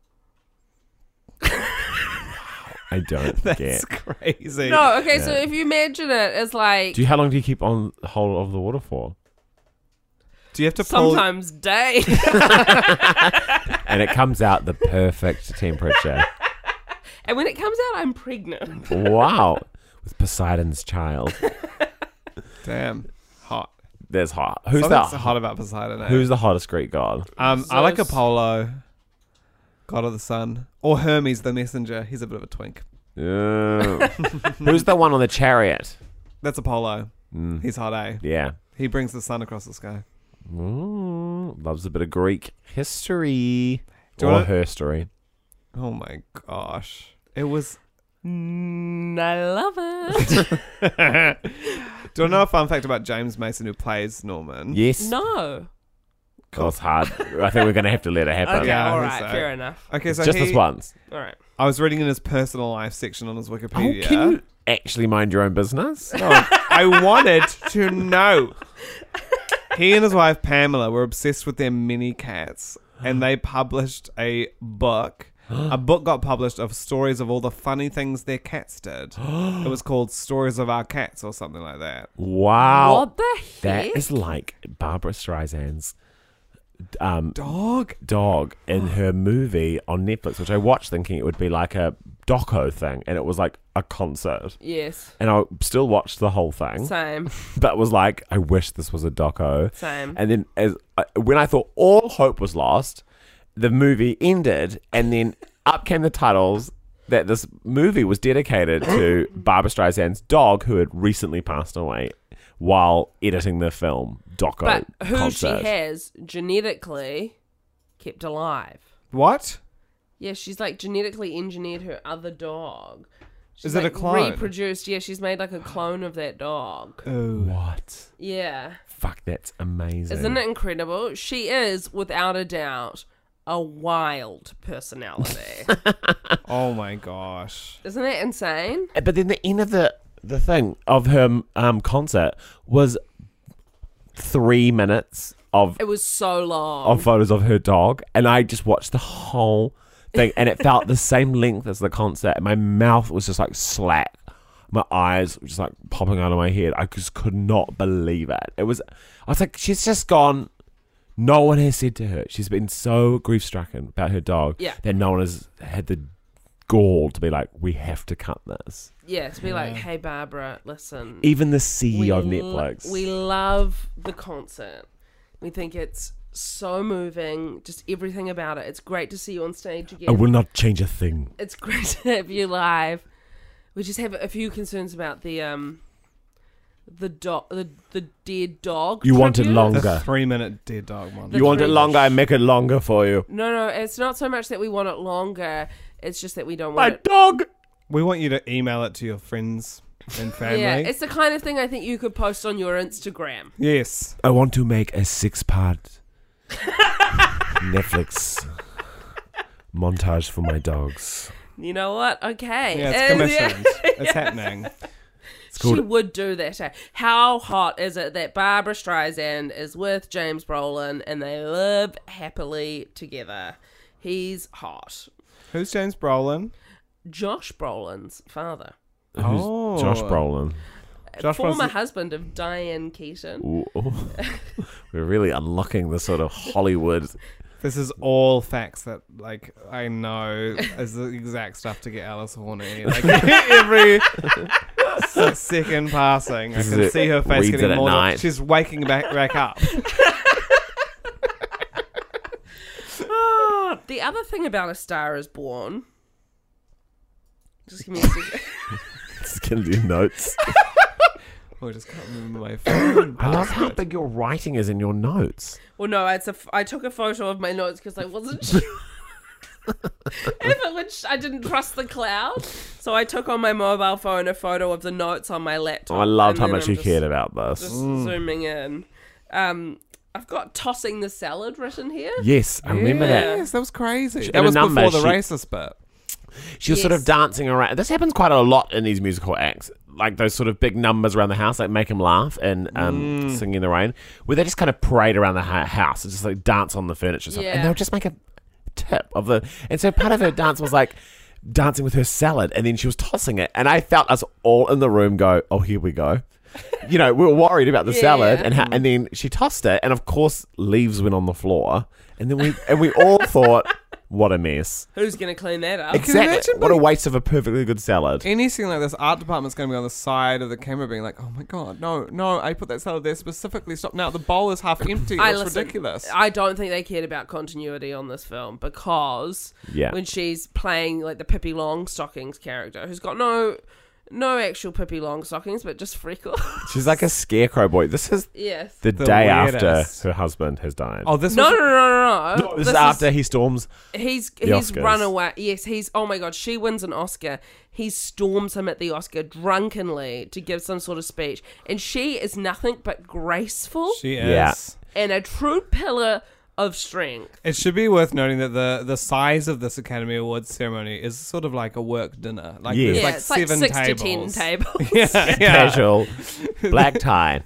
I don't That's get. crazy. No, okay, so if you imagine it as like Do you, how long do you keep on hold of the water for? Do you have to pull? sometimes day. And it comes out the perfect temperature. And when it comes out, I'm pregnant. Wow. With Poseidon's child. Damn, hot. There's hot. Who's Something's the hot about Poseidon? Eh? Who's the hottest Greek god? Um, I like Zeus. Apollo, god of the sun, or Hermes the messenger. He's a bit of a twink. Uh, who's the one on the chariot? That's Apollo. Mm, He's hot, eh? yeah. He brings the sun across the sky. Ooh, loves a bit of Greek history. Do you or wanna- her story. Oh my gosh, it was. Mm, I love it. Do you know a fun fact about James Mason who plays Norman? Yes. No. Oh, it's hard. I think we're going to have to let it happen. Okay, Yeah, I all think right, so. fair enough. Okay, so Just he, this once. All right. I was reading in his personal life section on his Oh, Wikipedia. can you actually mind your own business? No, I wanted to know. He and his wife Pamela were obsessed with their mini cats, and they published a book. A book got published of stories of all the funny things their cats did. It was called Stories of Our Cats or something like that. Wow. What the heck? That is like Barbara Streisand's um, Dog. dog in her movie on Netflix, which I watched thinking it would be like a doco thing, and it was like a concert. Yes. And I still watched the whole thing, Same. but was like, I wish this was a doco. Same. And then, as uh, when I thought all hope was lost, the movie ended, and then up came the titles that this movie was dedicated to Barbara Streisand's dog, who had recently passed away while editing the film doco But who concert. she has genetically kept alive. What? Yeah, she's like genetically engineered her other dog. She's Is it a like clone? Reproduced. Yeah, she's made like a clone of that dog. Oh. What? Yeah. Fuck, that's amazing. Isn't it incredible? She is, without a doubt, a wild personality. Oh my gosh. Isn't that insane? But then the end of the the thing of her um, concert was three minutes of It was so long. of photos of her dog, and I just watched the whole thing, and it felt the same length as the concert. And my mouth was just like slack. My eyes were just like popping out of my head. I just could not believe it. It was. I was like, she's just gone. No one has said to her. She's been so grief stricken about her dog Yeah. that no one has had the gall to be like, we have to cut this. Yeah, to be like, hey, Barbara, listen. Even the C E O of we Netflix. Lo- we love the concert. We think it's so moving. Just everything about it. It's great to see you on stage again. I will not change a thing. It's great to have you live. We just have a few concerns about the um, the dog, the the dead dog. You want it tribute. longer. The three minute dead dog one. The You want it three- longer, I make it longer for you. No, no, it's not so much that we want it longer. It's just that we don't My want it. dog! We want you to email it to your friends and family. Yeah, it's the kind of thing I think you could post on your Instagram. yes. I want to make a six-part Netflix montage for my dogs. You know what? Okay. Yeah, it's And- commissioned. It's happening. It's She called would do that. eh? How hot is it that Barbara Streisand is with James Brolin and they live happily together? He's hot. Who's James Brolin? Josh Brolin's father. Who's Oh. Josh Brolin. Josh Former Brolin's- husband of Diane Keaton. Ooh, ooh. We're really unlocking the sort of Hollywood. This is all facts that, like, I know is the exact stuff to get Alice horny. Like, every s- second passing, I This is can it. see her face Reads getting it at more. night. She's waking back, back up. Ah, the other thing about A Star Is Born. Just give me a second. Just gonna do notes. Oh, I just can't remember my phone. I love how big your writing is in your notes. Well, no, it's a. F- I took a photo of my notes because I wasn't sure if it would. Sh- I didn't trust the cloud, so I took on my mobile phone a photo of the notes on my laptop. Oh, I loved and how then much I'm you just- cared about this. Just zooming in. Um, I've got tossing the salad written here. Yes, I remember that. Yes, that was crazy. She- that in a was number, before the she- racist bit. She was sort Yes. of dancing around. This happens quite a lot in these musical acts, like those sort of big numbers around the house, like Make 'Em Laugh and um, Mm. Singing in the Rain, where they just kind of parade around the ha- house and just like dance on the furniture, stuff. Yeah. And they'll just make a tip of the. And so part of her dance was like dancing with her salad, and then she was tossing it, and I felt us all in the room go, "Oh, here we go." You know, we were worried about the Yeah. salad, and ha- and then she tossed it, and of course, leaves went on the floor, and then we and we all thought, "What a mess!" Who's going to clean that up? Can you Exactly. imagine What a being- waste of a perfectly good salad. Anything like this, art department's going to be on the side of the camera being like, oh my god, no, no, I put that salad there specifically. Stop now. The bowl is half empty. I It's listen, ridiculous. I don't think they cared about continuity on this film because Yeah. when she's playing like the Pippi Longstockings character, who's got no no actual Pippi Longstockings, but just freckles. She's like a scarecrow boy. This is Yes. the, The day weirdest. after her husband has died. Oh, this No, was no, no, no, no. this, is after he storms. he's the he's Oscars. run away. Yes, he's. Oh my god, she wins an Oscar. He storms him at the Oscar drunkenly to give some sort of speech, and she is nothing but graceful She is. Yeah. and a true pillar of strength. It should be worth noting that the, the size of this Academy Awards ceremony is sort of like a work dinner. Like Yeah. there's Yeah, like it's like seven six tables. to ten tables. yeah, yeah. Casual, black tie.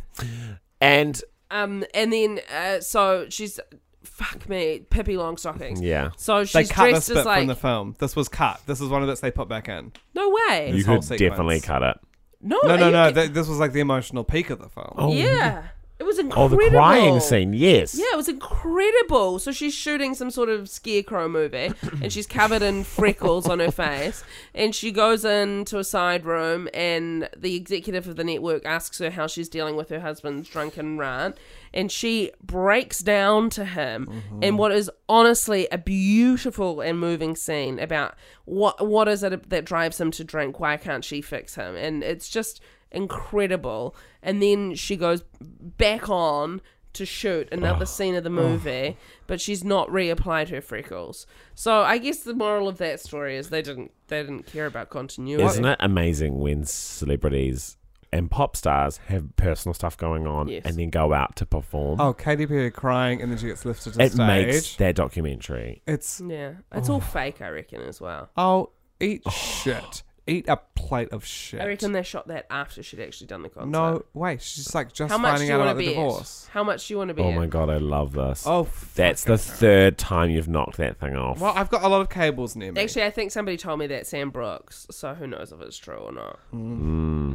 And Um, and then uh, so she's fuck me, Pippi Longstockings. yeah, So They she's cut this dressed bit as like from the film. This was cut. This was one of the bits they put back in. no way. you This whole could sequence. definitely cut it. no, No, are no, you no. kid- th- this was like the emotional peak of the film. Oh, yeah, it was Oh, incredible. the crying scene. Yes. Yeah, it was incredible. So she's shooting some sort of scarecrow movie, and she's covered in freckles on her face. And she goes into a side room, and the executive of the network asks her how she's dealing with her husband's drunken rant. And she breaks down to him in what is honestly a beautiful and moving scene about what what is it that drives him to drink? Why can't she fix him? And it's just incredible. And then she goes back on to shoot another scene of the movie, but she's not reapplied her freckles. So I guess the moral of that story is they didn't they didn't care about continuity. Isn't it amazing when celebrities and pop stars have personal stuff going on Yes. and then go out to perform? Oh, Katy Perry crying and then she gets lifted to it stage. makes that documentary. It's Yeah, it's all fake, I reckon, as well. oh, eat shit. Eat a plate of shit. I reckon they shot that after she'd actually done the concert. No way. She's like just How much do finding you out want about to the be divorce. How much do you want to be Oh at? my god, I love this. Oh, That's the fucking hell. third time you've knocked that thing off. Well, I've got a lot of cables near me. Actually, I think somebody told me that Sam Brooks, so who knows if it's true or not. Mm.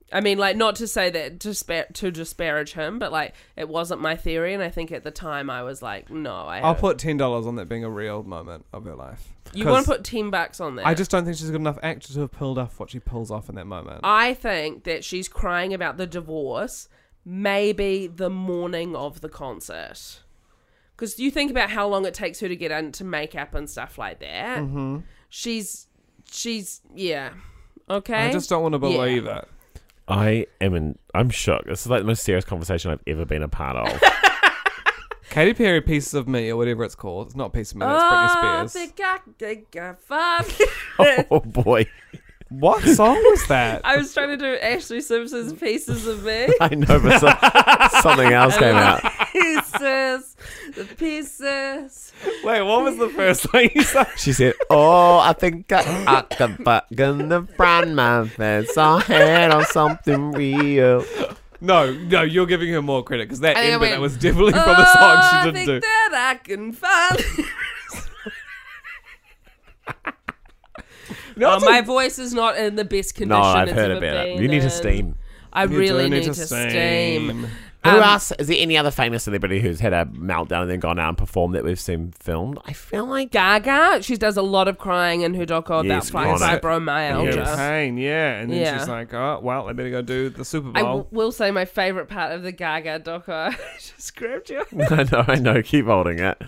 I mean, like, not to say that to, spar- to disparage him, but, like, it wasn't my theory, and I think at the time I was like, no, I I'll have- put ten dollars on that being a real moment of her life. You 'Cause want to put ten bucks on that? I just don't think she's a good enough actor to have pulled off what she pulls off in that moment. I think that she's crying about the divorce maybe the morning of the concert. Because you think about how long it takes her to get into makeup and stuff like that. Mm-hmm. She's, she's, yeah. Okay? I just don't want to believe Yeah. it. I am in. I'm shocked. This is like the most serious conversation I've ever been a part of. Katy Perry, Pieces of Me, or whatever it's called. It's not Piece of Me, that's Oh, Britney I Spears. think I think I found Oh boy, What song was that? I was trying to do Ashley Simpson's Pieces of Me. I know, but so, something else came out. Pieces, the pieces. Wait, what was the first thing you said? She said, "Oh, I think I, I can gonna brand my face on head on something real." No, no, you're giving her more credit because that I think I end bit went, that was definitely from Oh, the song I she didn't think do. that I can find. No, Oh, it's a- my voice is not in the best condition. No, I've it's heard ever about it. been You need to in. steam. I You really do need, to steam. Who Um, else? Is there any other famous celebrity who's had a meltdown and then gone out and performed that we've seen filmed? I feel like Gaga, she does a lot of crying in her doco Yes, about chronic. fibromyalgia. Yes. Pain, yeah. And then Yeah. she's like, oh, well, I better go do the Super I Bowl. w- will say my favourite part of the Gaga doco, I just grabbed you, I know, I know. Keep holding it.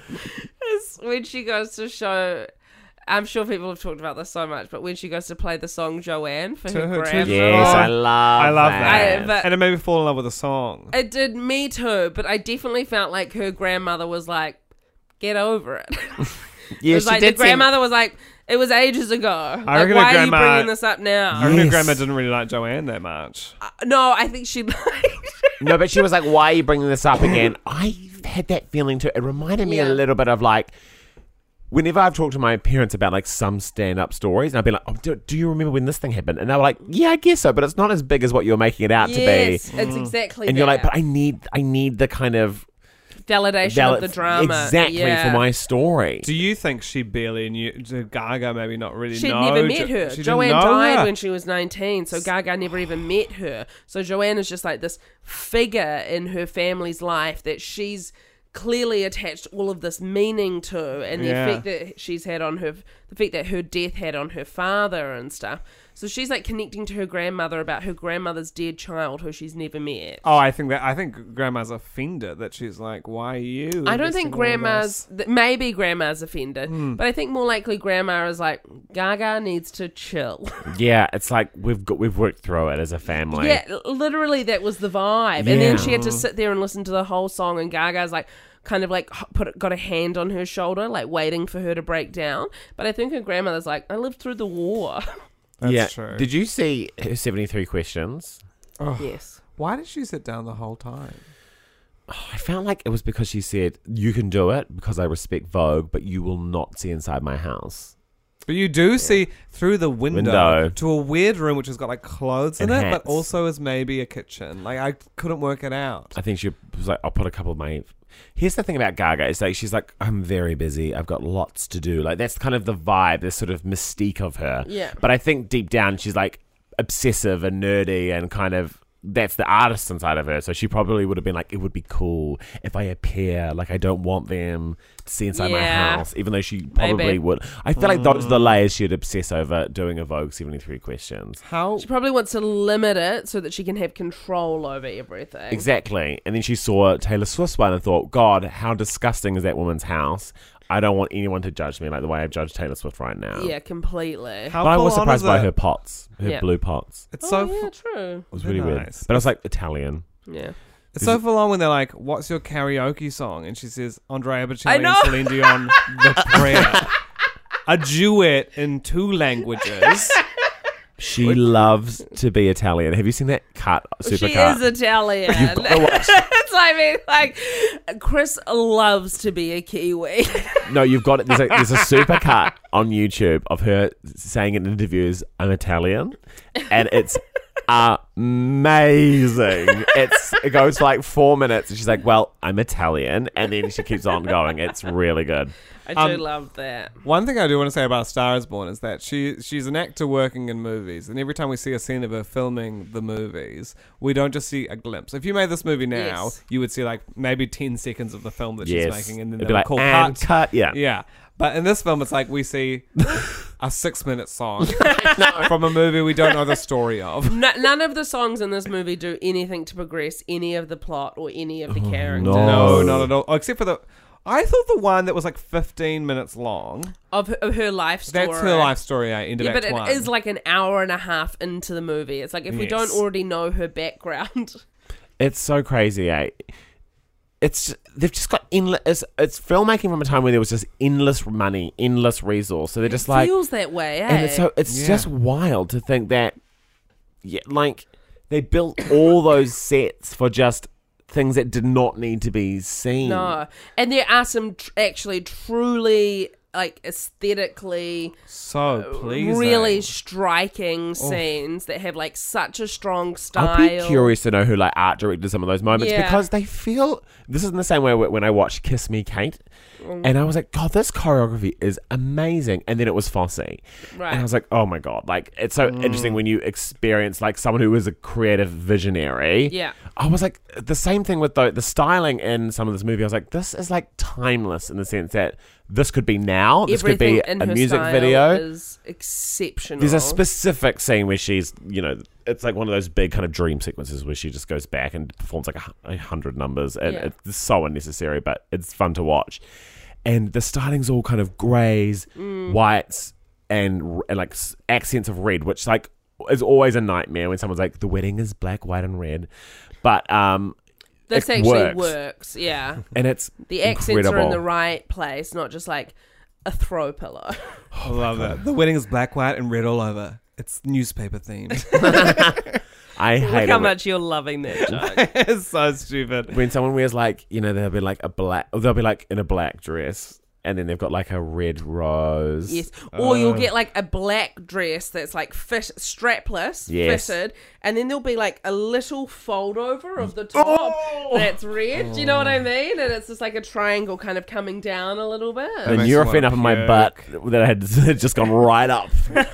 is when she goes to show, I'm sure people have talked about this so much, but when she goes to play the song Joanne for To her, her- to- grandma. Yes, Oh, I love. I love I- that. but- and it made me fall in love with the song. It did me too, but I definitely felt like her grandmother was like, get over it. it Yeah, was she like did the grandmother was like, it was ages ago. I Like, reckon her why are you grandma- bringing this up now? I reckon her Yes. grandma didn't really like Joanne that much. Uh, no, I think she liked Seem- no, but she was like, "Why are you bringing this up again?" I had that feeling too. It reminded me Yeah. a little bit of like. Whenever I've talked to my parents about like some stand-up stories, and I've been like, oh, do, do you remember when this thing happened? And they were like, yeah, I guess so, but it's not as big as what you're making it out yes, to be. it's exactly And that. you're like, but I need, I need the kind of validation valid- of the drama. exactly yeah. for my story. Do you think she barely knew? Did Gaga maybe not really She'd know? never met Jo- her. she didn't Joanne know died her. when she was nineteen, so Gaga never even met her. So Joanne is just like this figure in her family's life that she's clearly attached all of this meaning to, and the Yeah. effect that she's had on her, the effect that her death had on her father and stuff. So she's like connecting to her grandmother about her grandmother's dead child who she's never met. Oh, I think that I think grandma's offended that she's like, why are you? I don't investing think all grandma's, this? th- maybe grandma's offended, Hmm. but I think more likely grandma is like, Gaga needs to chill. Yeah, it's like we've got we've worked through it as a family. Yeah, l- literally that was the vibe. And Yeah. then she had to sit there and listen to the whole song, and Gaga's like, kind of like h- put got a hand on her shoulder, like waiting for her to break down. But I think her grandmother's like, I lived through the war. That's yeah. true. Did you see her seventy-three questions? Oh, Yes. why did she sit down the whole time? I felt like it was because she said, "You can do it because I respect Vogue, but you will not see inside my house." But you do see through the window, Window. to a weird room which has got like clothes in And it, hats. but also is maybe a kitchen. Like I couldn't work it out. I think she was like, "I'll put a couple of my." Here's the thing about Gaga: is like she's like, "I'm very busy. I've got lots to do." Like that's kind of the vibe, this sort of mystique of her. Yeah. But I think deep down, she's like obsessive and nerdy and kind of. That's the artist inside of her. So she probably would have been like, it would be cool if I appear like I don't want them to see inside my Yeah. house, even though she probably Maybe. would. I feel like those are the layers she'd obsess over doing a Vogue seventy-three questions. How She probably wants to limit it so that she can have control over everything. Exactly. And then she saw Taylor Swift's one and thought, God, how disgusting is that woman's house? I don't want anyone to judge me like the way I've judged Taylor Swift right now. Yeah, completely. how But I full was on surprised is by it? her pots, her Yeah. blue pots. It's Oh, so yeah, fu- true. It was They're really weird. nice. But I was like, Italian. Yeah. it's so full on when they're like, "What's your karaoke song?" And she says, "Andrea I Bocelli know. and Celine Dion, The Prayer." A duet in two languages. She loves to be Italian. Have you seen that cut? Super She cut? is Italian. You've got to watch. It's like, I mean, like, Chris loves to be a Kiwi. No, you've got it. There's a, there's a super cut on YouTube of her saying in interviews, I'm Italian. And it's amazing. It's it goes for like four minutes, and she's like, "Well, I'm Italian," and then she keeps on going. It's really good. I do Um, love that. One thing I do want to say about A Star Is Born is that she she's an actor working in movies, and every time we see a scene of her filming the movies, we don't just see a glimpse. If you made this movie now, Yes. you would see like maybe ten seconds of the film that she's Yes, making, and then it'd they be would like call and cut. cut. Yeah, Yeah. But in this film, it's like we see a six-minute song from a movie we don't know the story of. No, none of the songs in this movie do anything to progress any of the plot or any of the characters. no. No, not at all. Oh, except for the... I thought the one that was like fifteen minutes long, Of, her- of her life story. that's her life story, eh? End of Yeah, but Act it one. is like an hour and a half into the movie. It's like if we don't Yes. already know her background. it's so crazy, eh? It's they've just got endless. It's, it's filmmaking from a time where there was just endless money, endless resource. So they're just It like, feels that way, eh? and it's so it's Yeah. just wild to think that, yeah, like they built all those sets for just things that did not need to be seen. No. And there are some tr- actually truly like aesthetically so pleasing. really striking scenes that have like such a strong style. I'd be curious to know who like art directed some of those moments Yeah. because they feel this is in the same way when I watched Kiss Me Kate, Mm. and I was like, God, this choreography is amazing, and then it was Fosse, Right. and I was like, oh my God, like it's so interesting when you experience like someone who is a creative visionary. Yeah. I was like the same thing with the the styling in some of this movie. I was like, this is like timeless in the sense that this could be now. This Everything could be in a her music style video. is exceptional. There's a specific scene where she's, you know, it's like one of those big kind of dream sequences where she just goes back and performs like a, hu- a hundred numbers, and Yeah. it's so unnecessary, but it's fun to watch. And the styling's all kind of greys, Mm. whites, and, r- and like s- accents of red, which like is always a nightmare when someone's like, the wedding is black, white, and red. But um, This it actually works. works. Yeah. and it's The accents are incredible. in the right place, not just like a throw pillow. I love that. The wedding is black, white, and red all over. It's newspaper themed. I hate Look it how when- much you're loving that joke. It's so stupid. when someone wears like, you know, they'll be like a black, or they'll be like in a black dress, and then they've got like a red rose. Yes. Or you'll Uh. get like a black dress that's like fit, strapless, Yes. fitted, and then there'll be like a little fold over of the top Oh! that's red. Do you know what I mean? And it's just like a triangle kind of coming down a little bit. The makes me Nurofen wanna up in my puke. butt that had had just gone right up.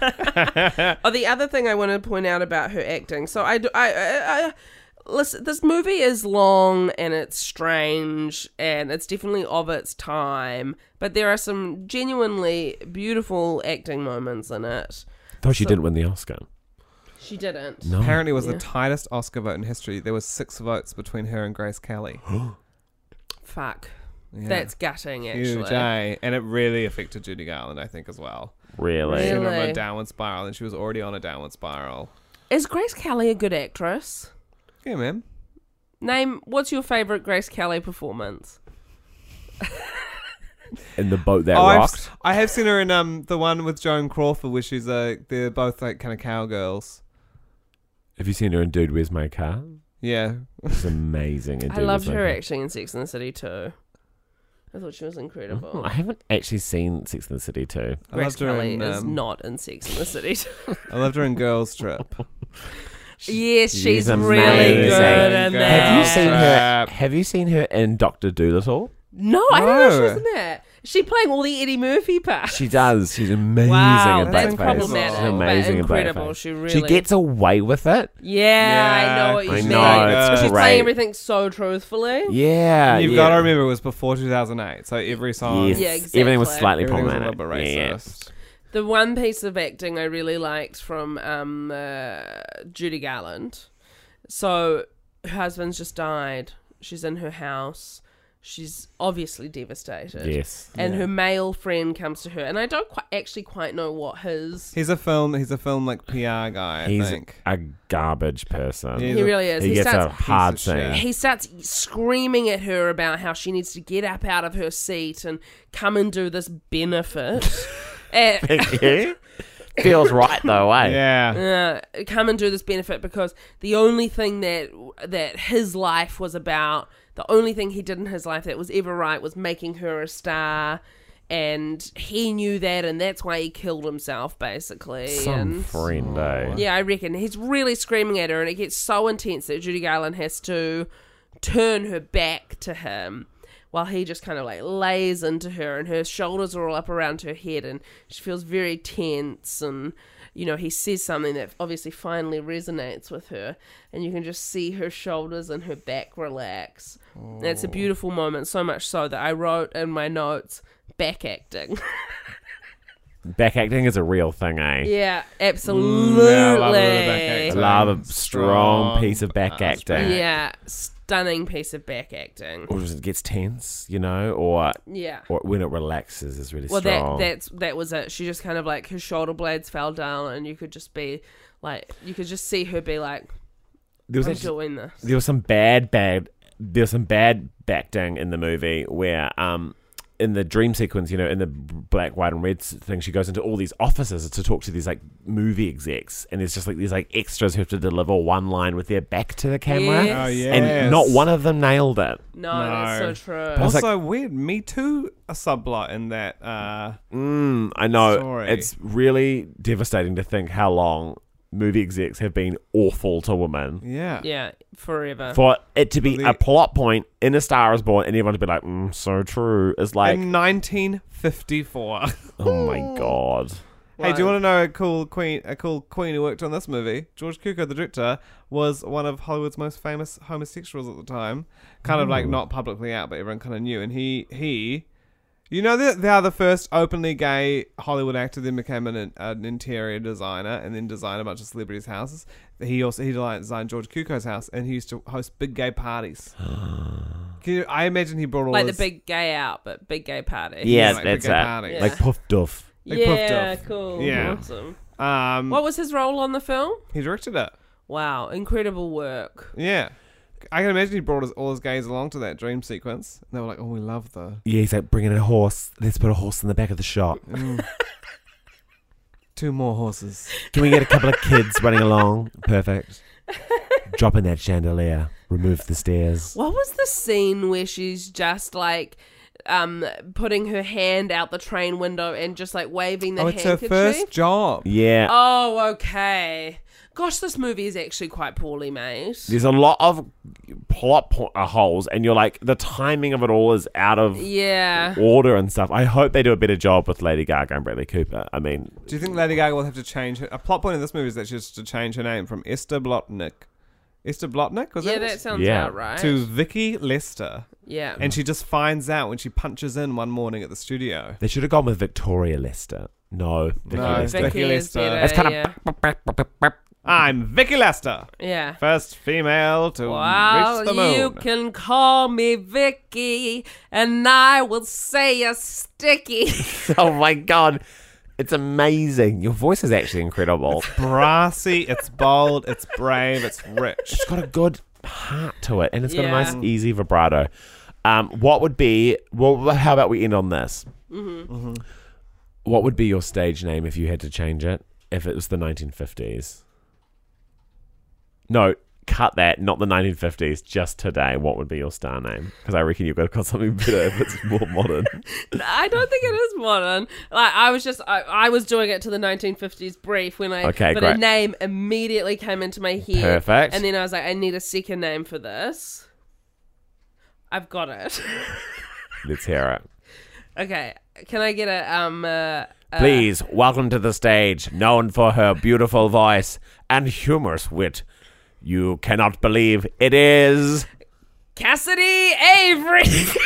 Oh, the other thing I want to point out about her acting. So I, do- I, I, I listen. This movie is long and it's strange and it's definitely of its time. But there are some genuinely beautiful acting moments in it. Though she So- didn't win the Oscar. She didn't. No. Apparently, it was Yeah. the tightest Oscar vote in history. There was six votes between her and Grace Kelly. Fuck. Yeah. That's gutting, actually. huge, eh? And it really affected Judy Garland, I think, as well. Really? She went on Really? a downward spiral, and she was already on a downward spiral. Is Grace Kelly a good actress? Yeah, man. Name, what's your favourite Grace Kelly performance? In the boat that Oh, I've, rocked. I have seen her in um the one with Joan Crawford, where she's uh, they're both like kind of cowgirls. Have you seen her in Dude, Where's My Car? Yeah, It's amazing. In I Dude, loved Where's My her Car. actually in Sex and the City too. I thought she was incredible. Oh, I haven't actually seen Sex and the City too. I Grace loved her Kelly in. is Um, not in Sex and the City too. I loved her in Girls Trip. Yes, she's, She's really amazing. good in Girl that. Have you seen her? Trip. Have you seen her in Doctor Dolittle? No, I don't know she No. was in that. Is she playing all the Eddie Murphy parts? She does. She's amazing Wow, in that's blackface. problematic, She's but amazing in incredible. blackface. She really- She gets away with it. Yeah, I Yeah, know what you I mean. know, it's But she's great. playing everything so truthfully. Yeah, You've yeah. got to remember, it was before two thousand eight, so every song, Yes. Yeah, Everything was exactly. slightly everything was a little problematic. bit Yeah, yeah. racist. The one piece of acting I really liked from um, uh, Judy Garland. So her husband's just died. She's in her house. She's obviously devastated. Yes. And Yeah. her male friend comes to her, and I don't quite actually quite know what his. He's a film. He's a film like P R guy. I He's think. a garbage person. He's He a- really is. He, He, gets a starts. hard piece of thing. shit. He starts screaming at her about how she needs to get up out of her seat and come and do this benefit. and, Feels right though, eh? Yeah. uh, come and do this benefit because the only thing that that his life was about, the only thing he did in his life that was ever right was making her a star, and he knew that, and that's why he killed himself, basically. Some and friend, eh? yeah, I reckon he's really screaming at her, and it gets so intense that Judy Garland has to turn her back to him while he just kind of like lays into her, and her shoulders are all up around her head, and she feels very tense. And you know, he says something that obviously finally resonates with her, and you can just see her shoulders and her back relax. And it's a beautiful moment, so much so that I wrote in my notes, back acting. Back acting is a real thing, eh? Yeah, absolutely. Yeah, I love a bit of back I acting. love a strong, Strong. piece of back Ah, it's acting. Yeah, stunning piece of back acting. Or just it gets tense, you know, or Yeah. or when it relaxes is really Well, that strong. that's that was it. She just kind of like her shoulder blades fell down, and you could just be like, you could just see her be like, there was I'm actually, doing this. there was some bad, bad, there was some bad acting in the movie where, um, in the dream sequence, you know, in the black, white, and red thing, she goes into all these offices to talk to these like movie execs, and there's just like these like extras who have to deliver one line with their back to the camera, Yes. Oh, yeah. and not one of them nailed it. No, No. that's so true. I was Also, weird Me Too a subplot in that. Uh, Mm, I know. Sorry. It's really devastating to think how long movie execs have been awful to women. yeah. Yeah, forever. For it to be Well, the- a plot point in A Star Is Born and everyone to be like, mm, so true, is like, in nineteen fifty-four. oh my god. Hey, do you want to know a cool queen? A cool queen who worked on this movie? George Cukor, the director, was one of Hollywood's most famous homosexuals at the time. Kind of like Ooh. not publicly out, but everyone kind of knew. And he, he, you know, they they are the first openly gay Hollywood actor. Then became an, an interior designer, and then designed a bunch of celebrities' houses. He also he designed George Cukor's house, and he used to host big gay parties. Can you, I imagine he brought all Like the his, big gay out, but big gay party. Yeah, like big that's gay it. parties. Yeah. Like Puff Duff. like Puff yeah, Duff. cool. Yeah. Awesome. Um, What was his role on the film? he directed it. Wow, incredible work. Yeah. I can imagine he brought his, all his gays along to that dream sequence. And they were like, oh, we love the... Yeah, he's like, bringing in a horse. Let's put a horse in the back of the shot. Mm. Two more horses. Can we get a couple of kids running along? Perfect. Drop in that chandelier. Remove the stairs. What was the scene where she's just like um putting her hand out the train window and just like waving the Oh, it's her handkerchief? first job. Yeah. Oh, okay. Gosh, this movie is actually quite poorly made. There's a lot of plot po- uh, holes, and you're like, the timing of it all is out of Yeah. order and stuff. I hope they do a better job with Lady Gaga and Bradley Cooper. I mean, Do you think Lady Gaga will have to change her... A plot point in this movie is that she has to change her name from Esther Blotnick. Esther Blotnick? Was Yeah, that that it? sounds Yeah. about right. To Vicky Lester. Yeah. And she just finds out when she punches in one morning at the studio. they should have gone with Victoria Lester. No, Vicky No, Lester. Vicky Vicky is Lester. better, It's kind yeah. of. I'm Vicky Lester. Yeah. First female to Well, reach the moon. you can call me Vicky, and I will say a sticky. Oh my god, it's amazing. Your voice is actually incredible. Brassy, it's bold, it's brave, it's rich. It's got a good heart to it, and it's got Yeah. a nice, easy vibrato. Um, what would be? Well, how about we end on this? Mm-hmm. What would be your stage name if you had to change it? If it was the nineteen fifties? No, cut that. Not the nineteen fifties. Just today. What would be your star name? Because I reckon you've got to got something better if it's more modern. I don't think it is modern. Like I was just, I, I was doing it to the nineteen fifties brief when I, Okay, but a great. name immediately came into my head. Perfect. And then I was like, I need a second name for this. I've got it. Let's hear it. Okay, can I get a um? Uh, uh, Please welcome to the stage, known for her beautiful voice and humorous wit. You cannot believe it is. Cassidy Avery.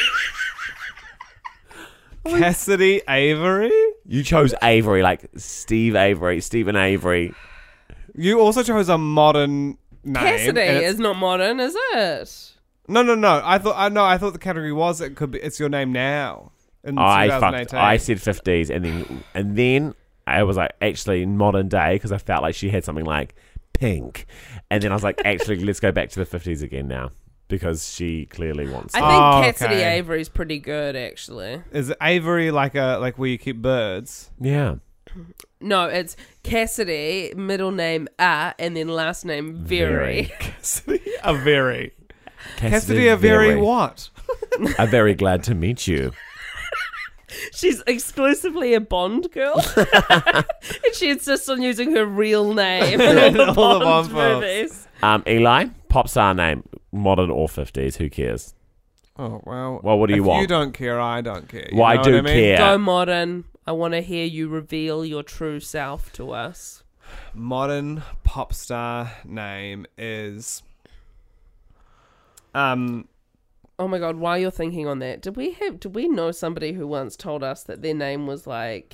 Cassidy Avery? You chose Avery, like Steve Avery, Stephen Avery. You also chose a modern name. Cassidy and it's- is not modern, is it? No, no, no. I thought I no, I thought the category was it could be it's your name now. In I twenty fucked. eighteen. I said fifties, and then and then I was like, actually modern day, because I felt like she had something like pink, and then I was like, actually, let's go back to the fifties again now, because she clearly wants. I it. think Oh, Cassidy okay. Avery's pretty good, actually. Is it Avery like a like where you keep birds? Yeah, No, it's Cassidy, middle name A, and then last name Very. Cassidy a very. Cassidy, Cassidy a very what? I'm very glad to meet you. She's exclusively a Bond girl. And she insists on using her real name in all the All the Bond Bond movies. Um, Eli, pop star name, modern or fifties, who cares? Oh, well. Well, what do you if want? you don't care, I don't care. You Well, I know do what I mean? care. Go modern. I want to hear you reveal your true self to us. Modern pop star name is... Um... Oh my god, while you're thinking on that, did we have did we know somebody who once told us that their name was like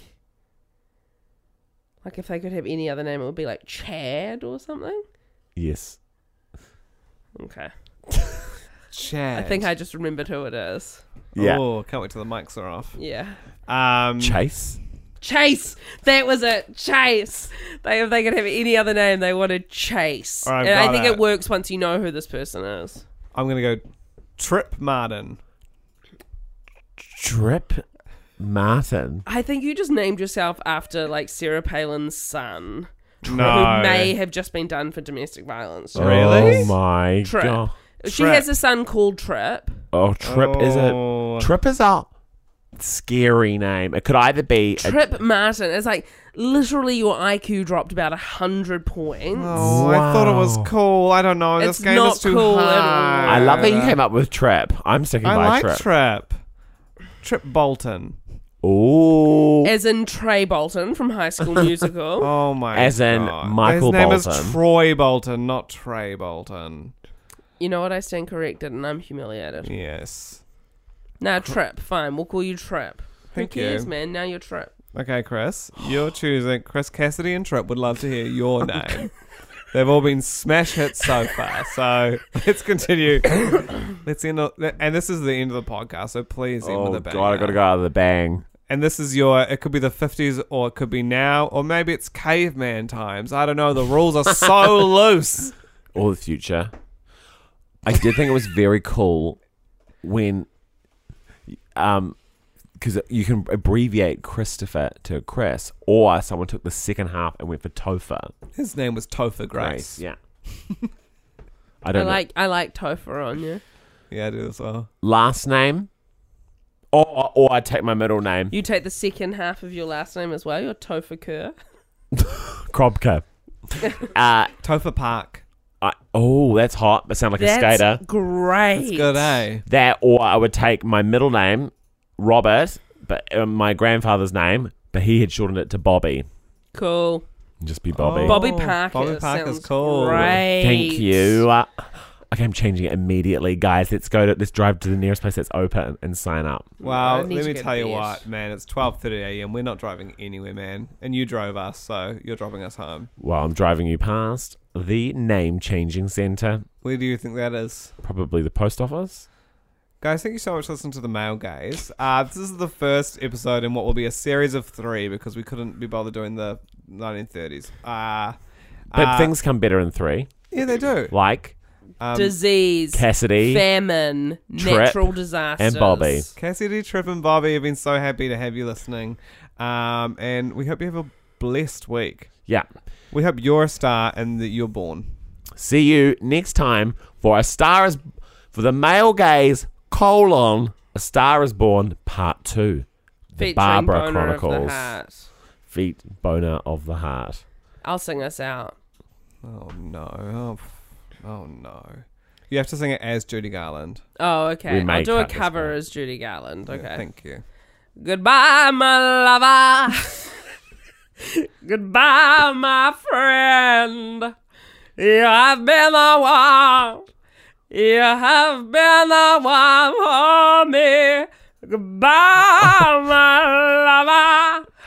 like if they could have any other name it would be like Chad or something? Yes. Okay. Chad. I think I just remembered who it is. Yeah. Oh, can't wait till the mics are off. Yeah. Um, Chase. Chase! That was it. Chase. They if they could have any other name, they wanted Chase. All right, and I got think it. it works once you know who this person is. I'm going to go Trip Martin. Trip Martin. I think you just named yourself after like Sarah Palin's son. No. Who may have just been done for domestic violence. Really? Oh my Trip. god. She Trip. has a son called Trip. Oh, Trip is a Oh. Trip is a scary name. It could either be a, Trip Martin. It's like literally your I Q dropped about a hundred points. Oh, I thought it was Wow. cool. I don't know. It's this game not is too cool at hard. all. I love that you came up with Trip. I'm sticking I by like Trip. Trip. Trip Bolton. Ooh. As in Trey Bolton from High School Musical. Oh my As in God. Michael His name Bolton. is Troy Bolton, not Trey Bolton. You know what? I stand corrected and I'm humiliated. Yes. Nah, Trip. Fine. We'll call you Trip. Thank Who cares, you. man? Now you're Trip. Okay, Chris, you're choosing. Chris Cassidy and Trip would love to hear your name. They've all been smash hits so far. So let's continue. Let's end. On, and this is the end of the podcast. So please end Oh with a bang. god, I gotta go out of the bang. And this is your. It could be the fifties, or it could be now, or maybe it's caveman times. I don't know. The rules are so loose. Or the future. I did think it was very cool when, um, because you can abbreviate Christopher to Chris, or someone took the second half and went for Topher. His name was Topher Grace. Yeah. I I don't know. like I like Topher on you. Yeah, I do as well. Last name, or or I take my middle name, You take the second half of your last name as well. You're Topher Kerr. Krobka. uh, Topher Park. I, oh, that's hot. That sounds like That's a skater. great. That's good, eh? That, or I would take my middle name, Robert, but uh, my grandfather's name, but he had shortened it to Bobby. Cool. Just be Bobby. Oh. Bobby Parker. Bobby Parker's sounds cool. Great. Thank you. Uh, okay, I'm changing it immediately, guys. Let's go to let's drive to the nearest place that's open and sign up. Well, I need let to me go to tell you bed. what, man. It's twelve thirty a.m. We're not driving anywhere, man. And you drove us, so you're dropping us home. Well, I'm driving you past the name changing center, Where do you think that is? probably the post office. Guys, thank you so much for listening to the Male Gaze. Uh, this is the first episode in what will be a series of three because we couldn't be bothered doing the nineteen thirties. Uh, But uh, things come better in three, Yeah, they do. like Um, Disease. Cassidy Famine. Trip, Natural disasters. and Bobby. Cassidy, Trip, and Bobby have been so happy to have you listening. Um, and we hope you have a blessed week. Yeah. We hope you're a star and that you're born. See you next time for A Star Is for the Male Gaze colon A Star Is Born Part Two. The Featuring Barbara Boner Chronicles. Of the Heart. Feet Boner of the Heart. I'll sing us out. Oh, no. Oh, f- oh no. You have to sing it as Judy Garland. Oh, We okay. may I'll do a cut this cover part. as Judy Garland. Yeah, Okay. thank you. Goodbye, my lover. Goodbye, my friend. You have been the one. You have been the one for me. Goodbye, my lover.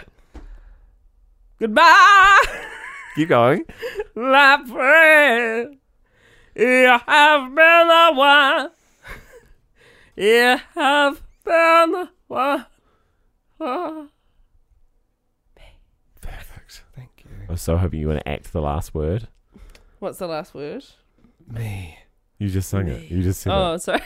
Goodbye, Keep going. my friend. You have been the one. You have been the one. for Perfect. Thank you. I was so hoping you were going to act the last word. What's the last word? Me. You just sang it. You just said Oh, sorry.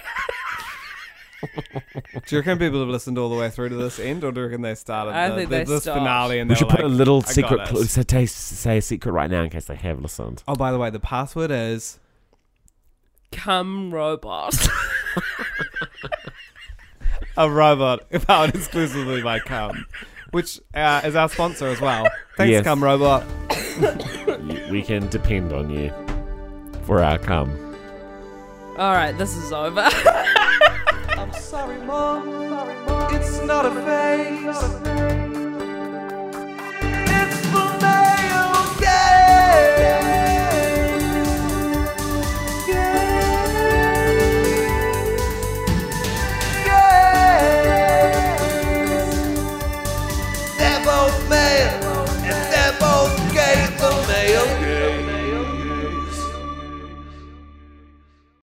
Do you reckon people have listened all the way through to this end, or do you reckon they started I the, think the, they this stopped. finale and We they should were put a like, little "I got secret it." clue. Say, say a secret right now in case they have listened. Oh, by the way, the password is... Come robot. a robot powered exclusively by cum, which uh, is our sponsor as well. Thanks, Yes. Cum Robot. Y- we can depend on you for our cum. All right, this is over. I'm sorry, Mom. It's not a phase.